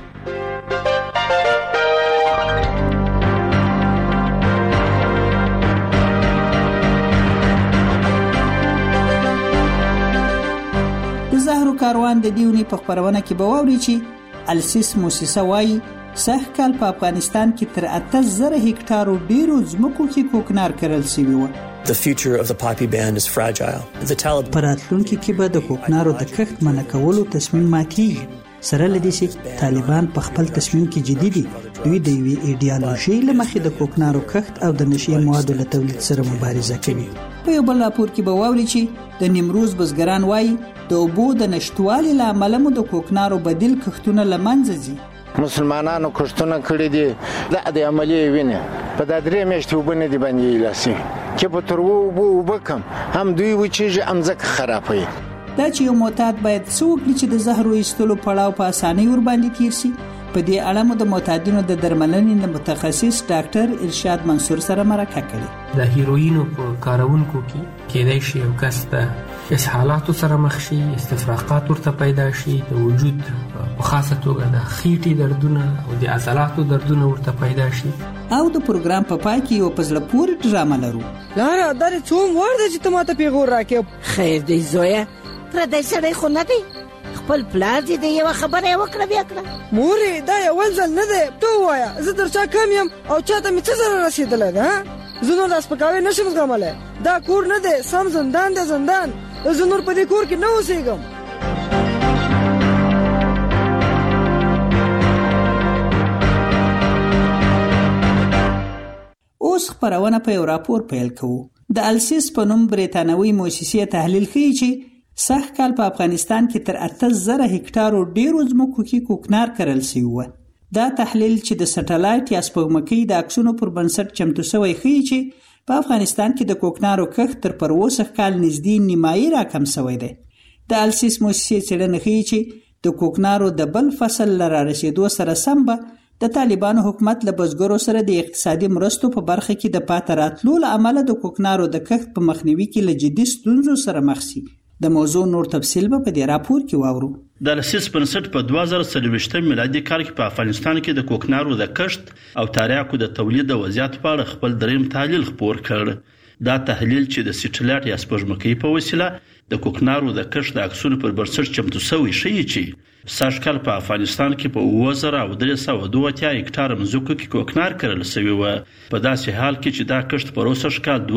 د زهرو کاروان د دې ونې په خپرونه کې به واورئ چې السیس موسسه وایي سږ کال په افغانستان کې تر 80,000 هکټارو ډیرو ځمکو کې کوکنار کرل شوی و. The future of the poppy band is fragile. The Taliban پراتلونکو کې به د کوکنارو د کښت منع کولو تصمیم ماتېږي. سره لدې چې طالبان په خپل تصمیم کې جدي دي. دوی د یوې ایډیالوژي له مخې د کوکنارو کښت او د نشي موادو له تولید سره مبارزه کوي. په یو بل راپور کې به واوري چې د نیمروز بزګران وایي د اوبو د نشټوالي له امله مو د کوکنارو بدیل کښتونه له منځه ځي. مسلمانانو کښتونه کړي دي د عملیې وینه په د 3 میاشتې وبنه دي باندې لاسي چې په تر وبکم هم دوی و چې امزک خرابوي. دا چې یو معتاد باید څوک چې د زهرو ایستلو پړاو په اسانۍ ور باندې تیر شي په دې اړه مو د معتادینو د درملنې متخصص ډاکټر ارشاد منصور سره مرکه کړې. د هیروینو په کارونکو کې کېدای شي یو کس د اسهالاتو سره مخ شي، استفراقات ورته پیدا شي، د وجود په خاصه توګه د خېټې دردونه او د عضلاتو دردونه ورته پیدا شي. او د پروګرام په پای کې یو پزله پورې ډرامه لرو. لاره درې څوم ور دي چې ته ماته پیغور راکې. خیر دی زویا، پردی سړی خو نه دی، خپل پلار دې د یو خبره وکړه بیا کړه. مورې دا یو ځل نه دی، ته وایا زه در چا کم یم او چاته مې څه ضرر رسېدلی ده؟ زه نور دا سپکاوی نشم زغملی. دا کور نه دی، سم زندان دی زندان. زه نور په دې کور کې نه اوسېږم. اوس خپرونه په یو راپور پیل کوو. د السیس په نوم بریتانوي موسسې تحلیل ښیي چې سږ کال په افغانستان کې تر 80,000 هکټارو ډیرو ځمکو کې کوکنار کرل شوی و. دا تحلیل چې د سټلایټ یا سپوږمکۍ د عکسونو پر بنسټ چمتو شوی ښیي چې په افغانستان کې د کوکنارو کښت تر پر اوسه کال نږدې نیمایي راکم شوی دی. د السیس موسسې څېړنه ښیي چې د کوکنارو د بل فصل له رارسېدو سره سم به د طالبانو حکومت له بزګرو سره د اقتصادي مرستو په برخه کې د پاتې راتلو له امله د کوکنارو د کښت په مخنیوي کې له جدي ستونزو سره مخ شي. د موضوع نور تفصیل به په دې راپور کې واورو. د السیس بنسټ په 2023 میلادي کال کې په افغانستان کې د کوکنارو د کښت او تاریاکو د تولید د وضعیت په اړه خپل دریم تحلیل خپور کړ. دا تحلیل چې د سټلایټ یا سپوږمکۍ په وسیله د کوکنارو د کښت د عکسونو پر بنسټ چمتو شوی ښیي چې سږ کال په افغانستان کې په 2332 هکټار ځمکو کې کوکنار کرل شوی و، په داسې حال کې چې دا کښت پر اوسه کال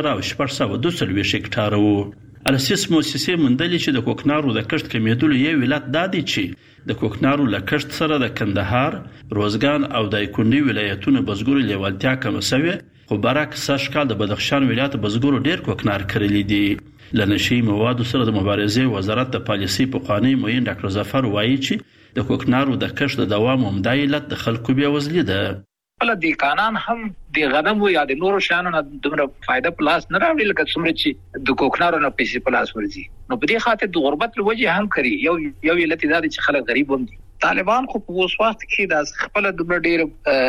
22,642 هکټار و. السیس موسسې موندلې چې د کوکنارو د کښت کمیدلو یو علت دا دی چې د کوکنارو له کښت سره د کندهار، روزګان او دایکنډي ولایتونو بزګرو لیوالتیا کم شوې، خو برعکس سږ کال د بدخشان ولایت بزګرو ډیر کوکنار کړلی دي. له نشي موادو سره د مبارزې وزارت د پالیسي پخوانی معین ډاکټر ظفر وایي چې د کوکنارو د کښت د دوام عمده علت د خلکو بیوزلي ده. خپل د قانون هم د غنمو یا د نورو شانو نه دومره فائدہ پلاس نه راوړي لکه څومره چې د کوکنارو نه پیسې پلاس ورځي. نو په دې خاطر د غربت لوجه هم کړی یو علت دا چې خلک غریب هم دي. طالبان خو په اوس وخت کې د خپل دومره ډیر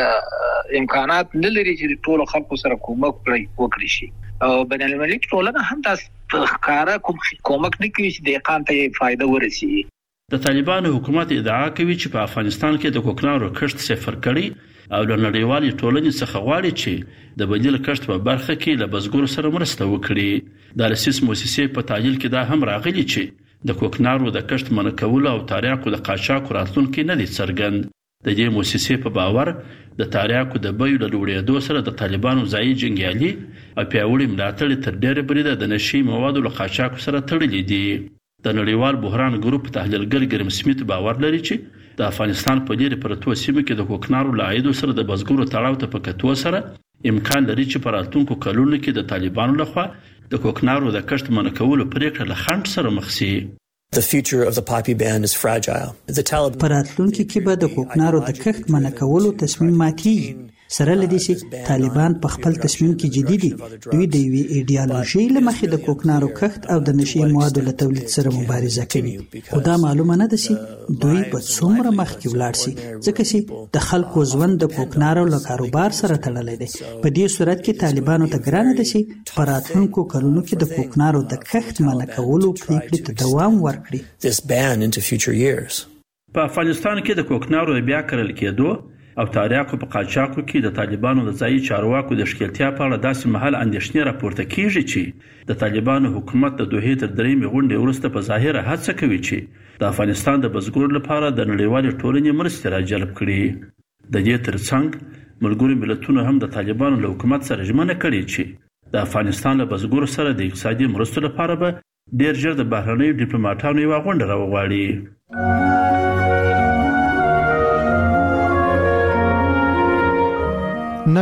امکانات نه لري چې ټول خلکو سره کومک وکړي شي او بین المللي ټولنه هم تاسو ښکارا کومک نه کوي چې د قانون ته فائدہ ورسي. د طالبانو حکومت ادعا کوي چې په افغانستان کې د کوکنارو کښت صفر کړي او له نړیوالې ټولنې څخه غواړي چې د بدیل کښت په برخه کې له بزګرو سره مرسته وکړي. د السیس موسسې په تحلیل کې دا هم راغلي چې د کوکنارو د کښت منع کولو او تاریاکو د قاچاق راتلونکي نه دي څرګند. د دې موسسې په باور د تاریاکو د بیو له لوړېدو سره د طالبانو ځایي جنګیالي او پیاوړي ملاتړ تر ډېره بریده د نشي موادو له قاچاق سره تړلي دي. د نړیوال بحران ګروپ تحلیلګر ګرم سمیت باور لري چې د افغانستان په لري پرتو سیمه کې د کوکنارو له عایدو سره د بزګرو تړاو ته په کتو سره امکان لري چې په راتلونکو کلونو کې د طالبانو لخوا د کوکنارو د کښت منع کولو پریکړه له خنډ سره مخ شي. The future of the poppy ban is fragile. The Taliban په راتلونکو کې به د کوکنارو د کښت منع کولو تصمیم ماتېږي. سره لدی چې طالبان په خپل تصمیم کې جدي دي. دوی د یوې ایډیالوژي له مخې د کوکنارو کښت او د نشي موادو له تولید سره مبارزه کوي. خو دا معلومه نه ده چې دوی به څومره مخکې ولاړ شي ځکه چې د خلکو ژوند د کوکنارو له کاروبار سره تړلی دی. په دې صورت کې طالبانو ته ګرانه ده چې په راتلونکو کلونو کې د کوکنارو د کښت منع کولو پریکړې ته دوام ورکړي. This ban into future years. په افغانستان کې د کوکنارو بیا کرل کېدو او تاریاکو په قاچاقو کې د طالبانو د ځایي چارواکو د ښکیلتیا په اړه داسې مهال اندېښنې راپورته کیږي چې د طالبانو حکومت د دوحې تر درېیمې غونډې وروسته په ظاهره هڅه کوي چې د افغانستان د بزګرو لپاره د نړیوالې ټولنې مرستې راجلب کړي. د دې ترڅنګ ملګرو ملتونو هم د طالبانو له حکومت سره ژمنه کړې چې د افغانستان له بزګرو سره د اقتصادي مرستو لپاره به ډېر ژر د بهرنیو ډیپلوماټانو یوه غونډه راوغواړي. نشه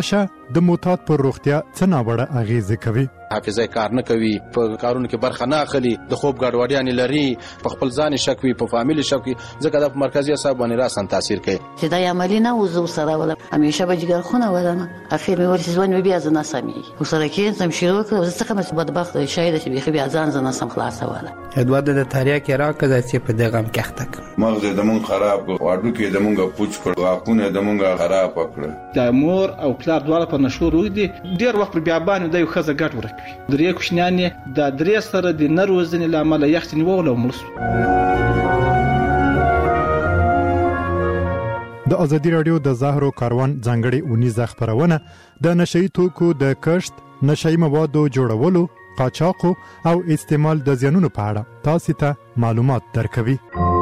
د معتاد پر روغتیا څه ناوړه اغیزې کوي. حافظه کار نه کوي، په کارونو کې برخه نه اخلي، د خوب ګډوډیانې لري، په خپل ځان شک وي، په فامیل شک وي، ځکه د مرکزي اعصاب باندې راسن تاثیر کوي. چې دا عملی نه وزو سره ولا همیشه به جګر خونه ولنه اخر مې ورسې ځوان بیا زنه سمي وسره کې سم شروع کړ زه څنګه مې بدبخت شاید چې بیا ځان زنه سم خلاص ولا ادوار د تاریخ کې راکړه چې په دغه هم کېخته مغز د مون خراب واډو کې د مونږه پوچ کړ واقونه د مونږه خراب کړ. د مور او پلار دواړه په نشو روي دي ډیر وخت بیا باندې د یو خزه ګټ ورکوي. درې کوشنیانې د درې سره د نروزنې لامل یختنی وغلو ملس. د ازادي رادیو د زهرو کاروان ځانګړي اونیزه خبرونه د نشئی توکو د کښت، نشئی موادو جوړولو، قاچاق او استعمال د زیانونو په اړه تاسو ته معلومات درکوي.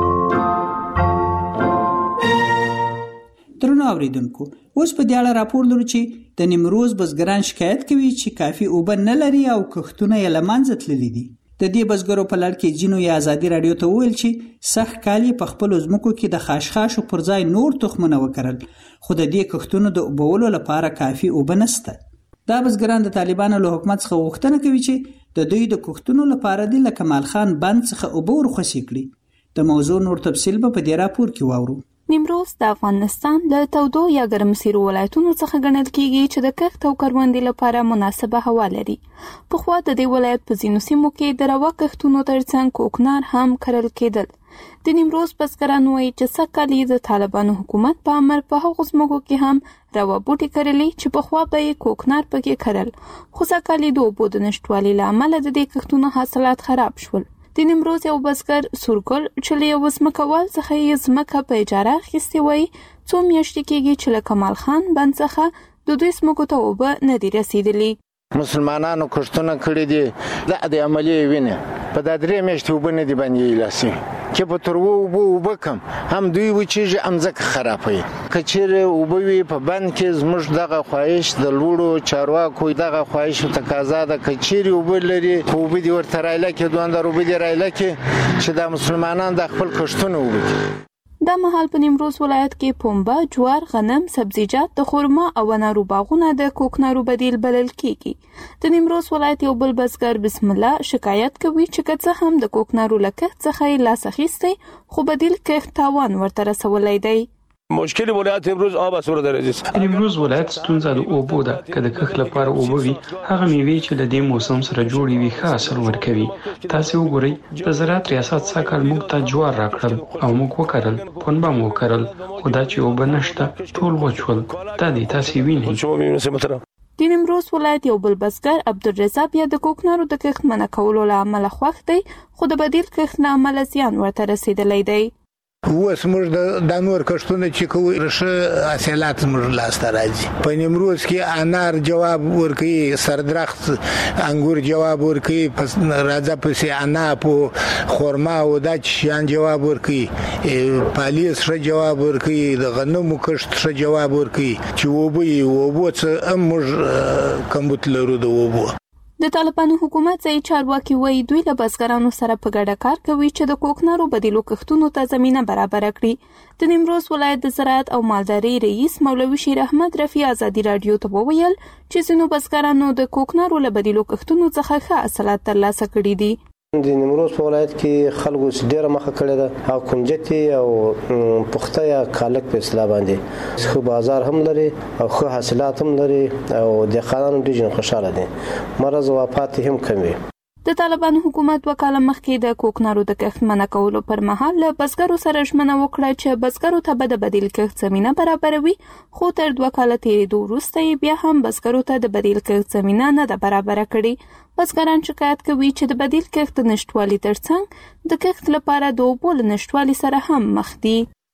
درنو اوریدونکو، اوس په دې اړه راپور لرو چې د نیمروز بزګران شکایت کوي چې کافي اوبه نه لري او کښتونه یې له منځه تللي دي. د دې بزګرو په لړ کې ځینو یې ازادي رادیو ته وویل چې سخت کال یې په خپلو ځمکو کې د خاشخاشو پر ځای نور تخمونه وکرل، خو د دې کښتونو د اوبولو لپاره کافي اوبه نشته. دا بزګران د طالبانو له حکومت څخه غوښتنه کوي چې د دوی د کښتونو لپاره د کمال خان بند څخه اوبه ورخصي کړي. د موضوع نور تفصیل به په دې راپور کې واورو. نیمروز د افغانستان له تودو یا ګرمسیرو ولایتونو څخه ګڼل کیږي چې د کښت او کروندې لپاره مناسبه هوا لري. پخوا د دې ولایت په ځینو سیمو کې د روا کښتونو ترڅنګ کوکنار هم کرل کېدل. د نیمروز بزګران وایي چې سږکال د طالبانو حکومت په امر په هغو ځمکو کې هم روا بوټي کرلي چې پخوا به یې کوکنار پکې کرل، خو سږکال د اوبو د نشتوالي له امله د دې کښتونو حاصلات خراب شول. د نیمروز یو بزګر سورګل چې له یو ځمکوال څخه یې ځمکه په اجاره اخیستې وایي څو میاشتې کېږي چې له کمال خان بند څخه د دوی ځمکو ته اوبه نه دي رسیدلي. مسلمانانو کښتونه کړي دي د عملی وینه په دا درې میاشتې اوبه نه دي باندې لاسي چې په تر اوبه کم هم دوی و چې امزک خرابوي. که چیرې اوبه وي په بند کې زموږ دغه خواهش د لوړو چارواکو دغه خواهش تقاضا ده که چیرې اوبه لري اوبه دي ورته رایله کې دوندر اوبه دي رایله کې چې د مسلمانان د خپل کښتونه وکړي. دا مهال په نیمروز ولایت کې پنبه، جوار، غنم، سبزیجات، د خرما او انارو باغونه د کوکنارو بدیل بلل کیږي. د نیمروز ولایت یو بل بزګر بسم الله شکایت کوي چې که څه هم د کوکنارو له کښت څخه یې لاس اخیستی خو بدیل کښت تاوان ورته رسولی دی. مشکل ولایت امروز آب اسوره در عزیز. امروز ولایت ستونزه د اوبو ده. که د کښت لپاره اوبه وي هغه میوې چې له دې موسم سره جوړې وي ښه حاصل ورکوي. تاسو وګورئ د زراعت ریاست سږکال موږ ته جوار راکړل او موږ وکرل، پنبه مو وکرل، خو دا چې اوبه نشته ټول وچول. دا دی تاسو وینئ. د نیمروز ولایت یو بل بزګر عبدالرضا بیا د کوکنارو د کښت منع کولو له امله خوښ دی، خو د بدیل کښت له امله زیان ورته رسیدلی دی. اوس موږ د نور کښتونه چې کوو ښه حاصلات موږ لاسته راځي. په نیمروز کې انار جواب ورکوي، سردرخت انګور جواب ورکوي، راځه پسې عناب او خرما او دا شیان جواب ورکوي، پالیس ښه جواب ورکوي، د غنمو کښت ښه جواب ورکوي چې اوبه څه هم موږ کمبود لرو د اوبو. د طالبانو حکومت ځای چارواکي وایي دوی له بزګرانو سره په ګډه کار کوي چې د کوکنارو بدیلو کښتونو ته زمینه برابره کړي. د نیمروز ولایت د زراعت او مالدارۍ رئیس مولوي شیر احمد رفیع ازادي رادیو ته وویل چې ځینو بزګرانو د کوکنارو له بدیلو کښتونو څخه ښه حاصلات ترلاسه کړي دي. د نیمروز په ولایت کې خلکو ډیره مخه کړې ده او کنجتي او پخته یا کالک په اصطلاح باندې خو بازار هم لري او خو حاصلات هم لري او د خانانو ډیره خوشاله دي، مرز او وفات هم کم وي. د طالبانو حکومت وکاله مخکې د کوکنارو د کښت منع کولو پر مهال له بزګرو سره ژمنه وکړه چې بزګرو ته به د بدیل کښت زمینه برابروي، خو تر 2 کاله تېرېدو وروسته بیا هم بزګرو ته د بدیل کښت زمینه نه ده برابره کړې. بزګران شکایت کوي چې د بدیل کښت نشټوالي ترڅنګ د کښت لپاره د اوبو له نشټوالي سره هم مخ دي.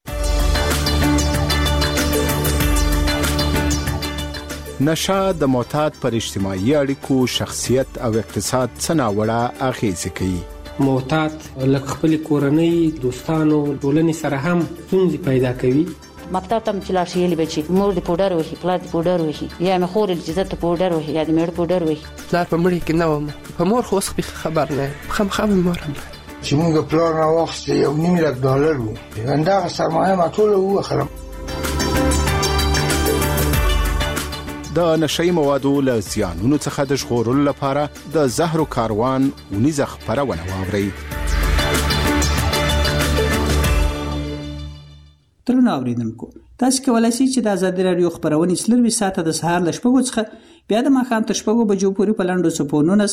نشه د معتاد پر اجتماعي اړیکو، شخصیت او اقتصاد څه ناوړه اغیزې کوي. معتاد لکه خپل کورنۍ، دوستانو، ټولنې سره هم ستونزې پیدا کوي. مکتب ته چې لاړ شي یلی بچي مور د پودر وهي، پلار د پودر وهي، یا مې خور چې زته پودر وهي، یا د مېړه پودر وهي. پلار په مړي کې نه وم، په مور خو اوس خبر نه خامخا مور هم چې موږ پلار نه واخیست $1,000,000 وو، همدغه سرمایه ما ټوله ووخلم. د نشئی موادو له زیانونو څخه د ژغورلو لپاره د زهرو کاروان ونیزه خپرونه واورئ. ترونه اوریدونکو، تاسو کولای شئ چې د ازادي راډیو خبرونه سلوي ساعته د سهار ل 8 څخه بیا د ماښام تر 8 بجو پورې په لاندو سپونونس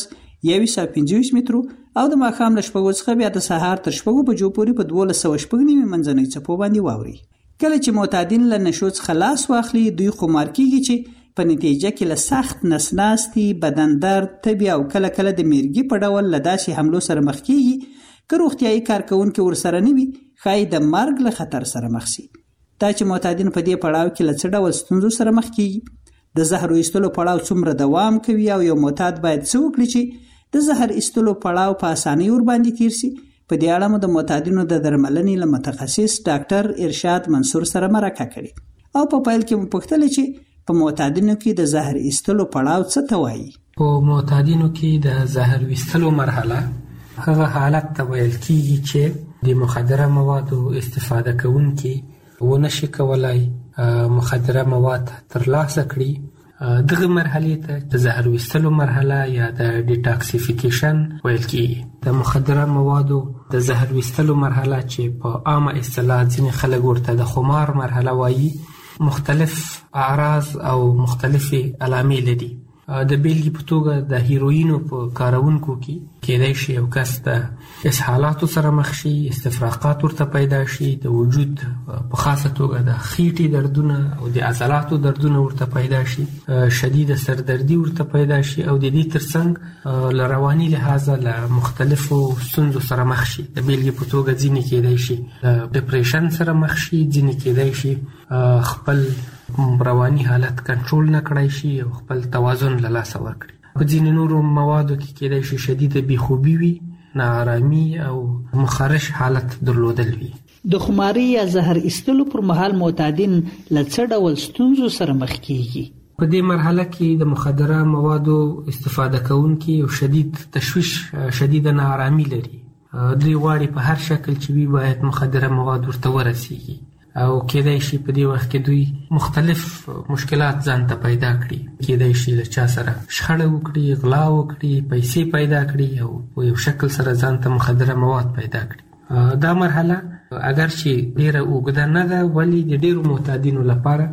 125 مترو او د ماښام ل 8 څخه بیا د سهار تر 8 بجو پورې په 1290 منځنۍ چپو باندې واوري. کله چې معتادین له نشو څخه لاس واخلي، دوی خمار کیږي چې په نتیجه کې له سخت نسناستي، بدن درد، تبي او کله کله د میرګي په ډول لداسي حملو سره مخ کیږي. که روغتيایي کارکونکو ورسره نه وي، خای د مرګ له خطر سره مخ شي. دا چې معتادین په دې پړاو کې له څه ډول ستونزو سره مخ کیږي، د زهر ایستلو پړاو څومره دوام کوي او یو معتاد باید څه وکړي چې د زهر ایستلو پړاو په اسانۍ ور باندې تیر شي. په دې اړه مو د معتادینو د درملنې له متخصص ډاکټر ارشاد منصور سره مرکه کړې او په پیل کې مو پوښتل چې په معتادینو کې د زهر ایستلو پړاو څه ته وایي. په معتادینو کې د زهر ایستلو مرحله هغه حالت ته ویل کیږي چې د مخدره موادو استفاده کوونکي ونشي کولای مخدره مواد ترلاسه کړي. دغه مرحله ته د زهر ویستلو مرحله یا د ډیټاکسیفیکیشن ویل کیږي. د مخدره موادو د زهر ویستلو مرحله چې په عامه اصطلاح ځینې خلک ورته د خمار مرحله وایي، مختلف اعراض او مختلفې علامې لري. د بیلګې په توګه د هیروینو په کارونکو کې کېدای شي یو کس د اسهالاتو سره مخ شي، استفراقات ورته پیدا شي، د وجود په خاصه توګه د خېټې دردونه او د عضلاتو دردونه ورته پیدا شي، شدید سردردي ورته پیدا شي او د دې ترڅنګ له رواني لحاظه له مختلفو ستونزو سره مخ شي. د بیلګې په توګه ځینې کېدای شي د ډیپریشن سره مخ شي، ځینې کېدای شي خپل رواني حالت کنټرول نه کړای شي او خپل توازن له لاسه ورکړي. په ځینې نورو موادو کې کېدای شي شدیده بېخوبي وي، ناارامي او مخرش حالت درلودل وي. د خماري یا زهر ایستلو پر مهال معتادین له څه ډول ستونزو سره مخ کیږي؟ په دې مرحله کې د مخدره موادو استفاده کوونکي او شدید تشویش، شدید ناارامي لري. دوی غواړي په هر شکل چې وي باید مخدره مواد ورته ورسیږي او کېدای شي په دې وخت کې دوی مختلف مشکلات ځان ته پیدا کړي. کېدای شي له چا سره شخړه وکړي، غلا وکړي، پیسې پیدا کړي او په یو شکل سره ځان ته مخدره مواد پیدا کړي. دا مرحله اگر چې ډیره اوږده نه ده، ولی د ډیرو معتادینو لپاره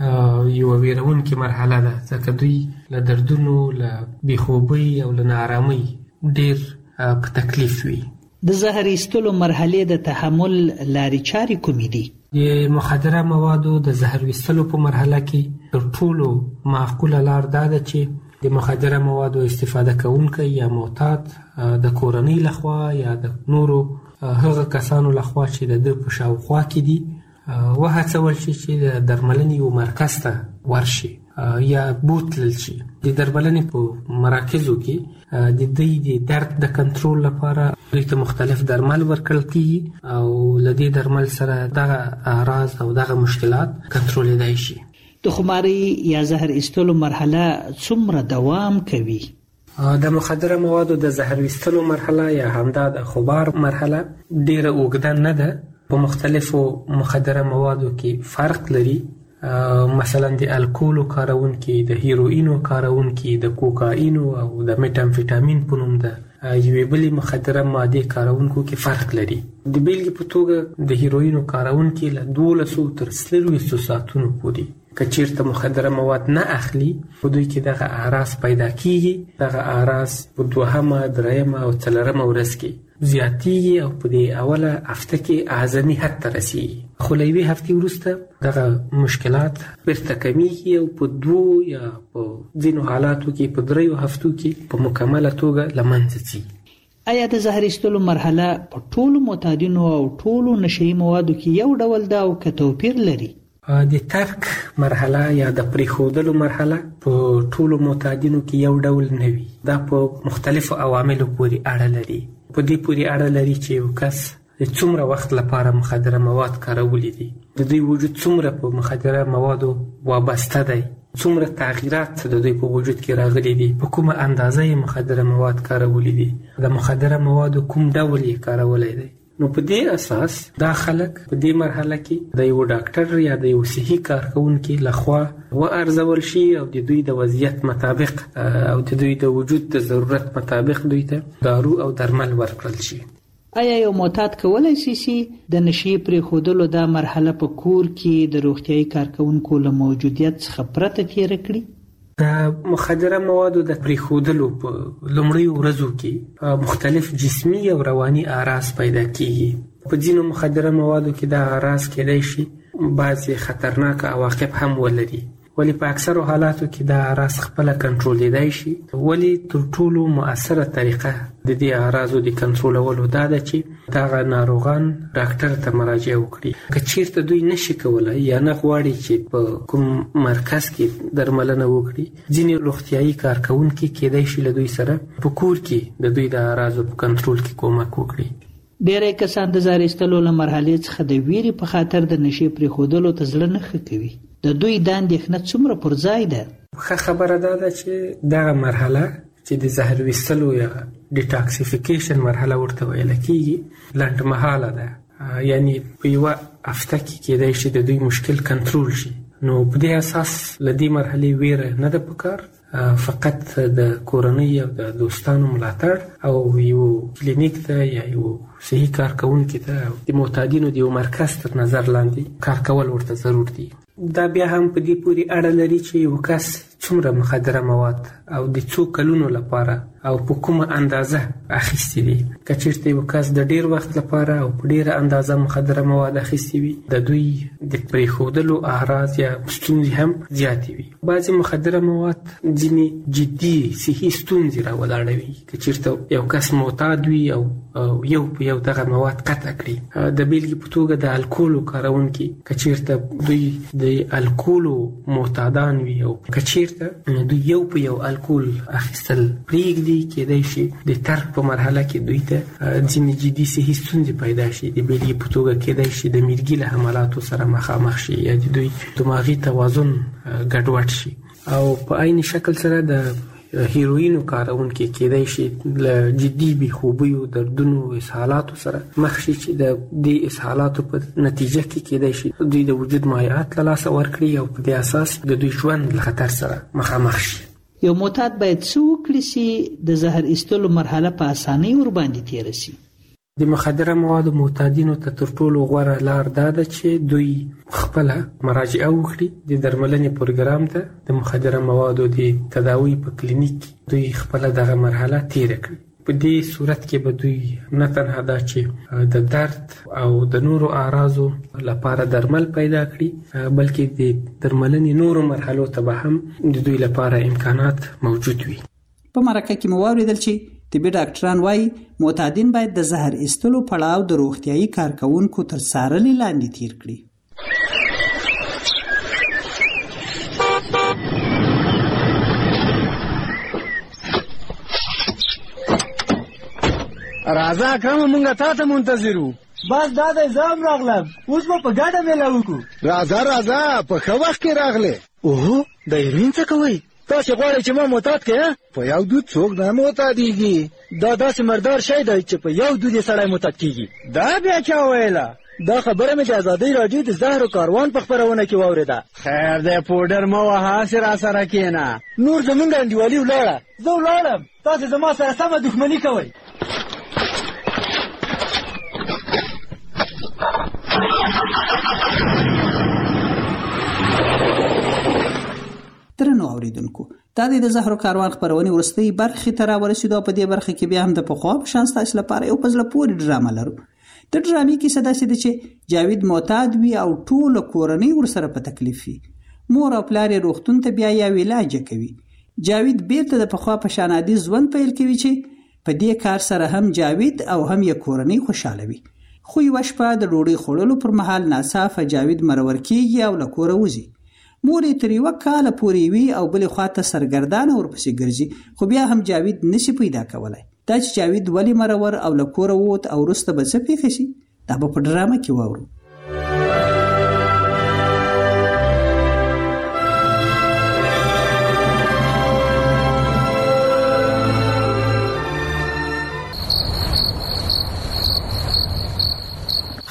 یو ویرونکې مرحله ده، ځکه دوی له دردونو، له بېخوبۍ او له ناارامۍ ډیر په تکلیف وي. د زهر ایستلو مرحله د تحمل لارې چارې کومې دي؟ د مخدره موادو د زهر ویستلو په مرحله کې تر ټولو معقوله لار دا ده چې د مخدره موادو استفاده کوونکی یا معتاد د کورنۍ لخوا یا د نورو هغه کسانو لخوا چې د په شاوخوا کې دي وهڅول شي چې د درملنې یو مرکز ته ورشي یا بوتلل شي. د درملنې په مراکزو کې د دې د درد د کنټرول لپاره دوی ته مختلف درمل ورکړل کیږي او لدې درمل سره دغه اعراض او دغه مشکلات کنټرولېدای شي. د خماري یا زهر ایستلو مرحله څومره دوام کوي؟ د مخدره موادو د زهر ایستلو مرحله یا همدا د خمار مرحله ډیره اوږده نه ده. په مختلفو مخدره موادو کې فرق لري. مثلا د الکولو کارونکي، د هیروینو کارونکي، د کوکاینو او د میټامفیټامین په نوم د یوې بلې مخدره مادې کارونکو کې فرق لري. د بیلګې په توګه د هیروینو کارونکي له 12 تر 24 ساعتونو پورې که چیرته مخدره مواد نه اخلي، په دوی کې دغه اعراض پیدا کیږي. دغه اعراض په 2، 3 او 4 ورځ کې زیاتیږي او په دې اوله هفته کې اعظمي حد ته رسیږي. خو له یوې هفتې وروسته دغه مشکلات بیرته کمیږي او په 2 یا په ځینو حالاتو کې په 3 هفتو کې په مکمله توګه له منځه ځي. آیا د زهر ایستلو مرحله په ټولو معتادینو او ټولو نشهیي موادو کې یو ډول ده او که توپیر لري؟ د ترک مرحله یا د پریښودلو مرحله په ټولو معتادینو کې یو ډول نه وي. دا په مختلفو عواملو پورې اړه لري. په دې پورې اړه لري چې یو کس څومره وخت لپاره مخدره مواد کارولی دي، د دوی وجود څومره په مخدره موادو وابسته دی، څومره تغییرات د دوی په وجود کې راغلي دي، په کومه اندازه یې مخدره مواد کارولی دي، د مخدره موادو کوم ډول یې کارولی دی. نو په دې اساس دا خلک په دې مرحله کې د یو ډاکټر یا د یو صحي کارکونکو لخوا ارزول شي او د دوی د وضعیت مطابق او د دوی د وجود د ضرورت مطابق دوی ته دارو او درمل ورکړل شي. آیا یو معتاد کولای شي چې د نشي پرې خودلو دا مرحله په کور کې د روغتيایي کارکونکو له موجودیت څخه پرته تیر کړي؟ د مخدره موادو د پریښودلو په لومړیو ورځو کې مختلف جسمي او رواني اعراض پیدا کیږي. په ځینو مخدره موادو کې دا اعراض کېدای شي بعضې خطرناک عواقب هم ولري، ولی په اکثرو حالاتو کې دا اعراض خپل کنټرولیدای شي. ولی تر ټولو مؤثره طریقه د دې اعراضو د کنټرولولو دا ده چې دغه ناروغان ډاکټر ته مراجعه وکړي. که چیرته دوی نشي کولای یا نه غواړي چې په کوم مرکز کې درملنه وکړي، ځینې روغتیایي کارکونکي کېدای شي له دوی سره په کور کې د دوی د اعراضو په کنټرول کې کومک وکړي. ډېری کسان د زهر ایستلو له مرحلې څخه د ویرې په خاطر د نشي پرېښودلو ته زړه نه ښه کوي. د دوی د اندېښنه څومره پر ځای ده؟ ښه خبره دا ده چې دغه مرحله چې د زهر ویستلو یا ډیټاکسیفیکیشن مرحله ورته ویل کېږي لنډمهاله ده، یعنی په یوه هفته کې کېدای شي د دوی مشکل کنټرول شي. نو په دې اساس له دې مرحلې ویره نه ده پکار، فقط د کورنۍ او د دوستانو ملاتړ او یو کلینیک ته یا یو صحي کارکونکي ته د معتادینو د یو مرکز تر نظر لاندې کار کول ورته ضرور دي. دا بیا هم په دې پورې اړه لري چې یو کس څومره مخدره مواد او د څو کلونو لپاره او په کومه اندازه اخیستي دي. که چیرته یو کس د ډیر وخت لپاره او په ډیره اندازه مخدره مواد اخیستي وي، د دوی د پریښودلو اعراض یا ستونزې هم زیاتې وي. بعضې مخدره مواد ځینې جدي صحي ستونزې راولاړوي. که چیرته یو کس معتاد وي او یو په یو دغه مواد قطع کړي، د بیلګې په توګه د الکولو کارونکي که چیرته دوی د الکولو معتادان وي او که چیرته دوی یو په یو الکول اخیستل پرېږدي، کېدای شي د ترک په مرحله کې دوی ته ځینې جدي صحي ستونزې پیدا شي. د بیلګې په توګه کېدای شي د میرګي له حملاتو سره مخامخ شي یا د دوی دماغي توازن ګډوډ شي. او په عین شکل سره د هیروینو کارونکي کېدای شي له جدي بېخوبیو، دردونو، اسهالاتو سره مخ شي چې د دې اسهالاتو په نتیجه کې کېدای شي دوی د وجود مایعات له لاسه ورکړي او په دې اساس د دوی ژوند له خطر سره مخامخ شي. یو معتاد باید څه وکړي چې د زهر ایستلو مرحله په اسانۍ ورباندې تېره شي؟ د مخدره موادو معتادینو ته تر ټولو غوره لار دا ده چې دوی خپله مراجعه وکړي د درملنې پروګرام ته. د مخدره موادو د تداوی په کلینیک دوی خپله دغه مرحله تیره کړي. په دې صورت کې به دوی نه تنها دا چې د درد او د نورو اعراضو لپاره درمل پیدا کړي، بلکې د درملنې نورو مرحلو ته به هم د دوی لپاره امکانات موجود وي. په مرکه کې مو واورېدل چې طبي ډاکټران وايي معتادین باید د زهر ایستلو پړاو د روغتیایي کارکونکو تر څارنې لاندې تیر کړي. راځه اکرم، مونږ تا ته منتظر وو. بس دا د زام راغلم، اوس به په ګډه میله وکړو. راځه په ښه وخت کې راغلې. اوهو د هیروین څه کوئ؟ تاسې غواړئ چې ما معتاد کړې؟ په یو دود څوک نه معتادېږي. دا داسې مردار شی دی چې په یو دود یې سړی معتاد کېږي. دا بیا چا ویله؟ دا خبره مې د ازادۍ راډیو د زهرو کاروان په خپرونه کې واورېده. خیر دی پوډر مه وهه، هسې راسره کښېنه. نور زمونږ انډیوالي ولاړه. زه ولاړم، تاسې زما سره سمه دښمني کوئ. درنو اوریدونکو، دا د زهرو کاروان خبرونې وروستۍ برخې ته راورسېدو. په دې برخه کې بیا هم د پخوا په شان ستاسو لپاره یو په زړه پورې ډرامه لرو. د ډرامې کیسه داسې ده چې جاوید معتاد وي او ټوله کورنۍ ورسره په تکلیف وي. مور او پلار یې روغتون ته بیا یو علاج کوي. جاوید بیرته د پخوا په شان عادي ژوند پیل کوي چې په دې کار سره هم جاوید او هم یې کورنۍ خوشاله وي. خو یوه شپه د ډوډۍ خوړلو پر مهال ناڅاپه جاوید مرور کېږي او له کوره وځي. مور یې تر یوه کاله پورې وي او بلې خواته سرګردانه ورپسې ګرځي، خو بیا هم جاوید نشي پیدا کولی. دا چې جاوید ولې مرور او له کوره ووت او وروسته به څه پېښه شي، دا به په ډرامه کې واورو.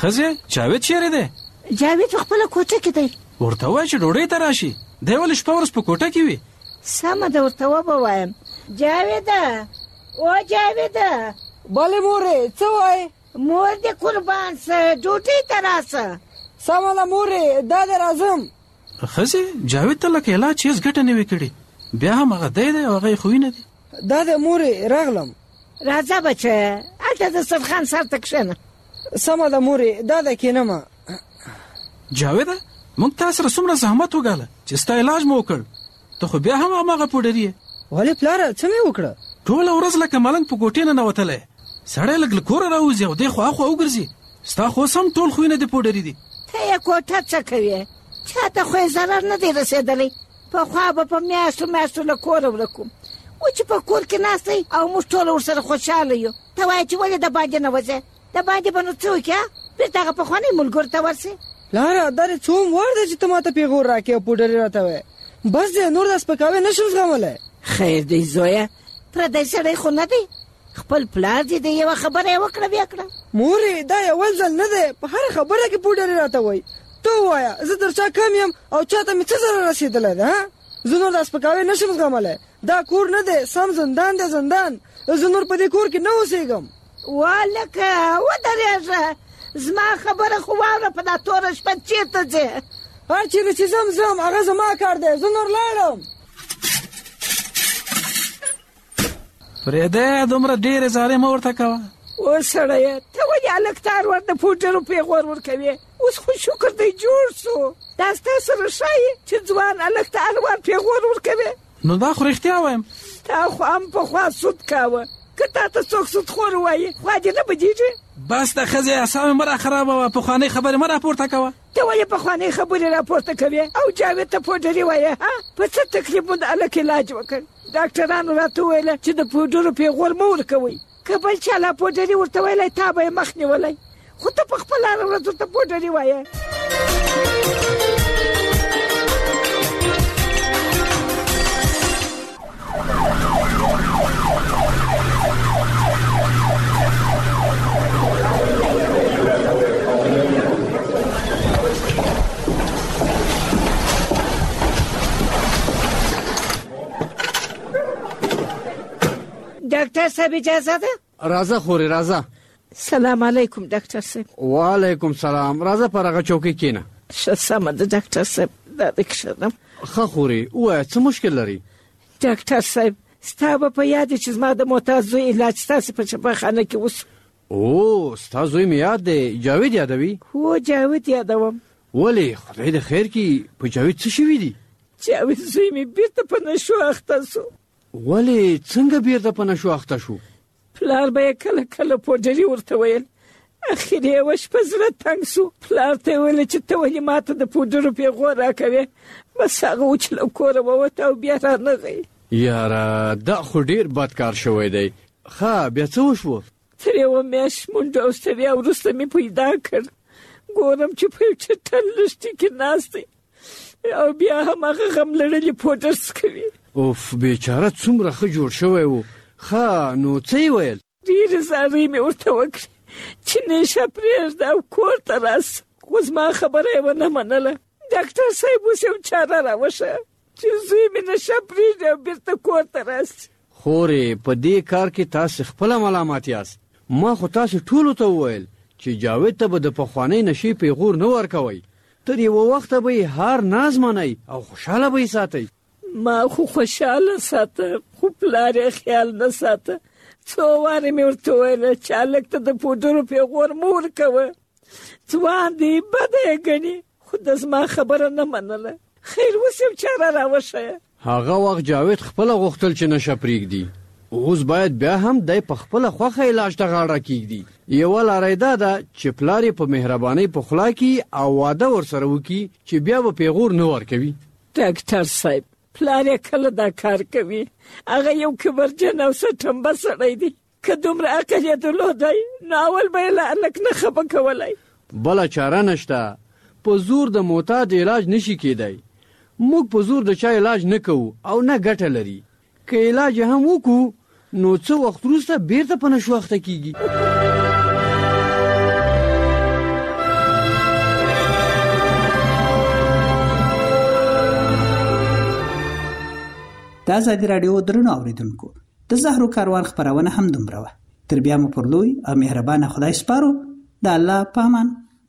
خزه جاوید چیرې دی؟ جاوید په خپله کوټه کې دی. ورته وایه چې ډوډۍ ته راشي. دی ولې شپه ورځ په کوټه کې وي؟ سمه ده ورته وبوایم. جاویده او جاویده. بله مورې څه وایې؟ مور دې قربان سه ډوډۍ ته راسه. سمه ده مورې دا دې راځم. خزه جاوید ته لکه علاج هېڅ ګټه نه وي کړې. بیا هم هغه دی او هغه یې خو وینه دی. دا دې مورې راغلم. راځه بچه هلته د سرخان سر ته کښېنه. سمه ده مورې دا ده کېنمه. جاویده موږ تا سره څومره زحمت وګاله چې ستا علاج مو وکړ، ته خو بیا هم هماغه پوډري یې. ولې پلاره څه مې وکړه؟ ټوله ورځ لکه ملنګ په کوټې ننوتلی، سړی لږ له کوره راوځي او دی خو اخوا وګرځي. ستا خو اوس هم ټول خویونه دې پوډري دي. ته یې کوټه څه کوې؟ چا ته خو یې ضرر نه دی رسېدلی. پخوا به په میاشتو میاشتو له کوره ورکوم، و چې په کور کې ناست دی او موږ ټوله ورسره خوشحاله یو. ته وایې چې ولې د باندې نه وځې؟ د باندې به نو څه وکړې؟ بېرته هغه پخواني ملګرو ته ورسې. پلاره دا دې څوم وار دی چې ته ماته پیغور راکې او پوډري راته وایې؟ بس دی نور دا سپکاوی نه شم زغملی. خیر دی زویه پردی سړی خو نه دی، خپل پلار دې د یوه خبره یې وکړه بیا کړه. مورې دا یول ځل نه دی، په هره خبره کې پوډري راته وایي. ته ووایه زه تر چا کم یم او چاته مې څه ضرر رسېدلی ده؟ زه نور دا سپکاوی نه شم زغملی. دا کور نه دی، سم زندان دی زندان. زه نور په دې کور کې نه اوسېږم. والکه ودرېږه، زما خبره خو واوره. په دا توره شپه چېرته ځې؟ هر چېرې چې ځم هغه زما کار دی، زه نور لاړم. فرېده دومره ډېرې زارۍ مه ورته کوه. اوس سړیه ته ولې هلک تار ورته پوډرو پیغور ورکوې؟ اوس خو شکر دی جوړ سو. دا ستا سره ښایي چې ځوان هلک ته هر وار پیغور ورکوې؟ نو دا خو رښتیا وایم. تا خو هم پخوا سود کاوه، که تا ته څوک سودخور ووایي خوا دې نه بدېږي؟ بس د ښځې اعصاب مه راخرابوه، پخوانۍ خبرې مه راپورته کوه. ته ولې پخوانۍ خبرې راپورته کوې او جاوید ته پوډري وایې؟ په څه تکلیف مو د هلک علاج وکړ؟ ډاکټرانو راته وویله چې د پوډرو پیغور مه ورکوئ، که بل چا لا پوډري ورته ویلی تا به یې مخ نیولی، خو ته په خپله هره ورځ ورته پوډري وایې. ډاکټر صاحب اجازه ده؟ راځه خورې راځه. سلام علیکم ډاکټر صاحب. وعلیکم سلام. راځه پر هغه چوکۍ کښېنه. ښه سمه ده ډاکټر صاحب دا دې کښېنم. ښه خورې ووایه څه مشکل لري؟ ډاکټر صاحب ستا به په یاد چې زما د معتاد زوی علاج ستاسې په شفاخانه کې وسو. او ستا زوی مې یاد دی، جاوید یادوي؟ هو جاوید یادوم. ولې خدای د خیر کړي په جاوید څه شوي دي؟ جاوید زوی مې بیرته په نشو اخته سو. ولې څنګه بیرته په نشو اخته شو؟ پلار به یې کله کله پوډري ورته ویل، اخر یې یوه شپه زړه تنګ سو. پلار ته یې ویل چې ته ولې ماته د پوډرو پیغور راکوې؟ بس هغه و چې له کوره ووته او بیا رانغی. یاره دا خو ډېر بد کار شوی دی. ښه بیا څه وشوه؟ تر یوه میاشت منډه او ستړیا وروسته مې پیدا کړ، ګورم چې په یو چټل لښتي کې ناست دی او بیا هم هغه غم لړلي پوډر څکوي. اوف بیچاره څومره ښه جوړ شوی و. ښه نو څه یې ویل؟ ډېرې زارۍ مې ورته وکړې چې نیشه پرېږده او کور ته راسه، خو زما خبره یې ونه منله. ډاکټر صاحب اوس یو چاره راوښیه چې زوی مې نشه پرېږدي او بېرته کور ته راسي. خورې په دې کار کې تاسې خپله ملامت یاست. ما خو تاسې ټولو ته وویل چې جاوید ته به د پخوانۍ نشې پیغور نه ورکوئ، تر یوه وخته به یې هر ناز منئ او خوشحاله به یې ساتئ. ما خو خوشحاله ساته، خو پلار یې خیال نه ساته. څو وارې مې ورته وویله چې هلک ته د پوډرو پیغور مه ورکوه، ځوان دی بده یې ګڼي، خو د زما خبره نه منله. خیر اوس یو چاره راوښیه. هغه وخت جاوید خپله غوښتل چې نشه پرېږدي، اوس باید بیا هم دی په خپله خوښه علاج ته غاړه کېږدي. یوه لاره یې دا ده چې پلار یې په مهربانۍ پخلا کړي او واده ورسره وکړي چې بیا به پیغور نه ورکوي. ډاکټر صاحب پلار یې کله دا کار کوي؟ هغه یو کبرجن او سټمبه سړی دی، که دومره عقل یې درلودی نو اول به یې له هلک نه خفه کولی. بله چاره نشته، په زور د معتاد علاج نشي کېدی. موږ په زور د چا علاج نه کوو او نه ګټه لري. که علاج هم وکړو نو څه وخت وروسته بیرته په نشو اخته کېږي. د ازادي راډیو درنو اوریدونکو د زهرو کاروان خبرونه هم دومره وه. تر بیا مو پر لوی او مهربانه خدای سپارو. د الله په امان.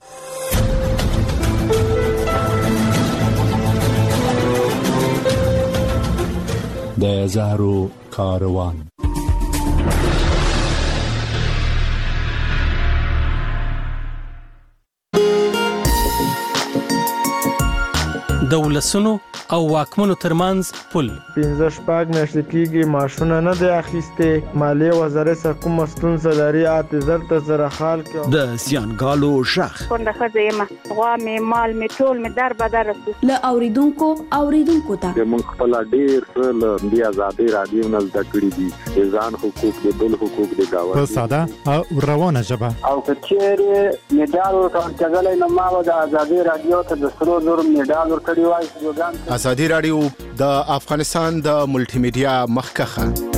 د زهرو کاروان. د ولسونو او واکمنو ترمنځ پل 15 میاشتې کېږي ماشونه نه دی اخیستې. مالیې وزارت څخه کومه ستونزه لري اعتذار ته سره حال کې د زیانګالو شخ څنګه ښځه یم غوا مې مال مې ټول مې در بدر رسو له اوریدونکو ته موږ خپل ډیر څه له دې ازادي رادیو نه زده کړی دي ځان حقوق د بل حقوق د گاوند په ساده او روانه ژبه او کچېره میډال ورکړل کېدل نو ما د ازادي رادیو ته د سرو زر میډال ورکړی وای. ازادي رادیو د افغانستان د ملټي میډیا مخکخه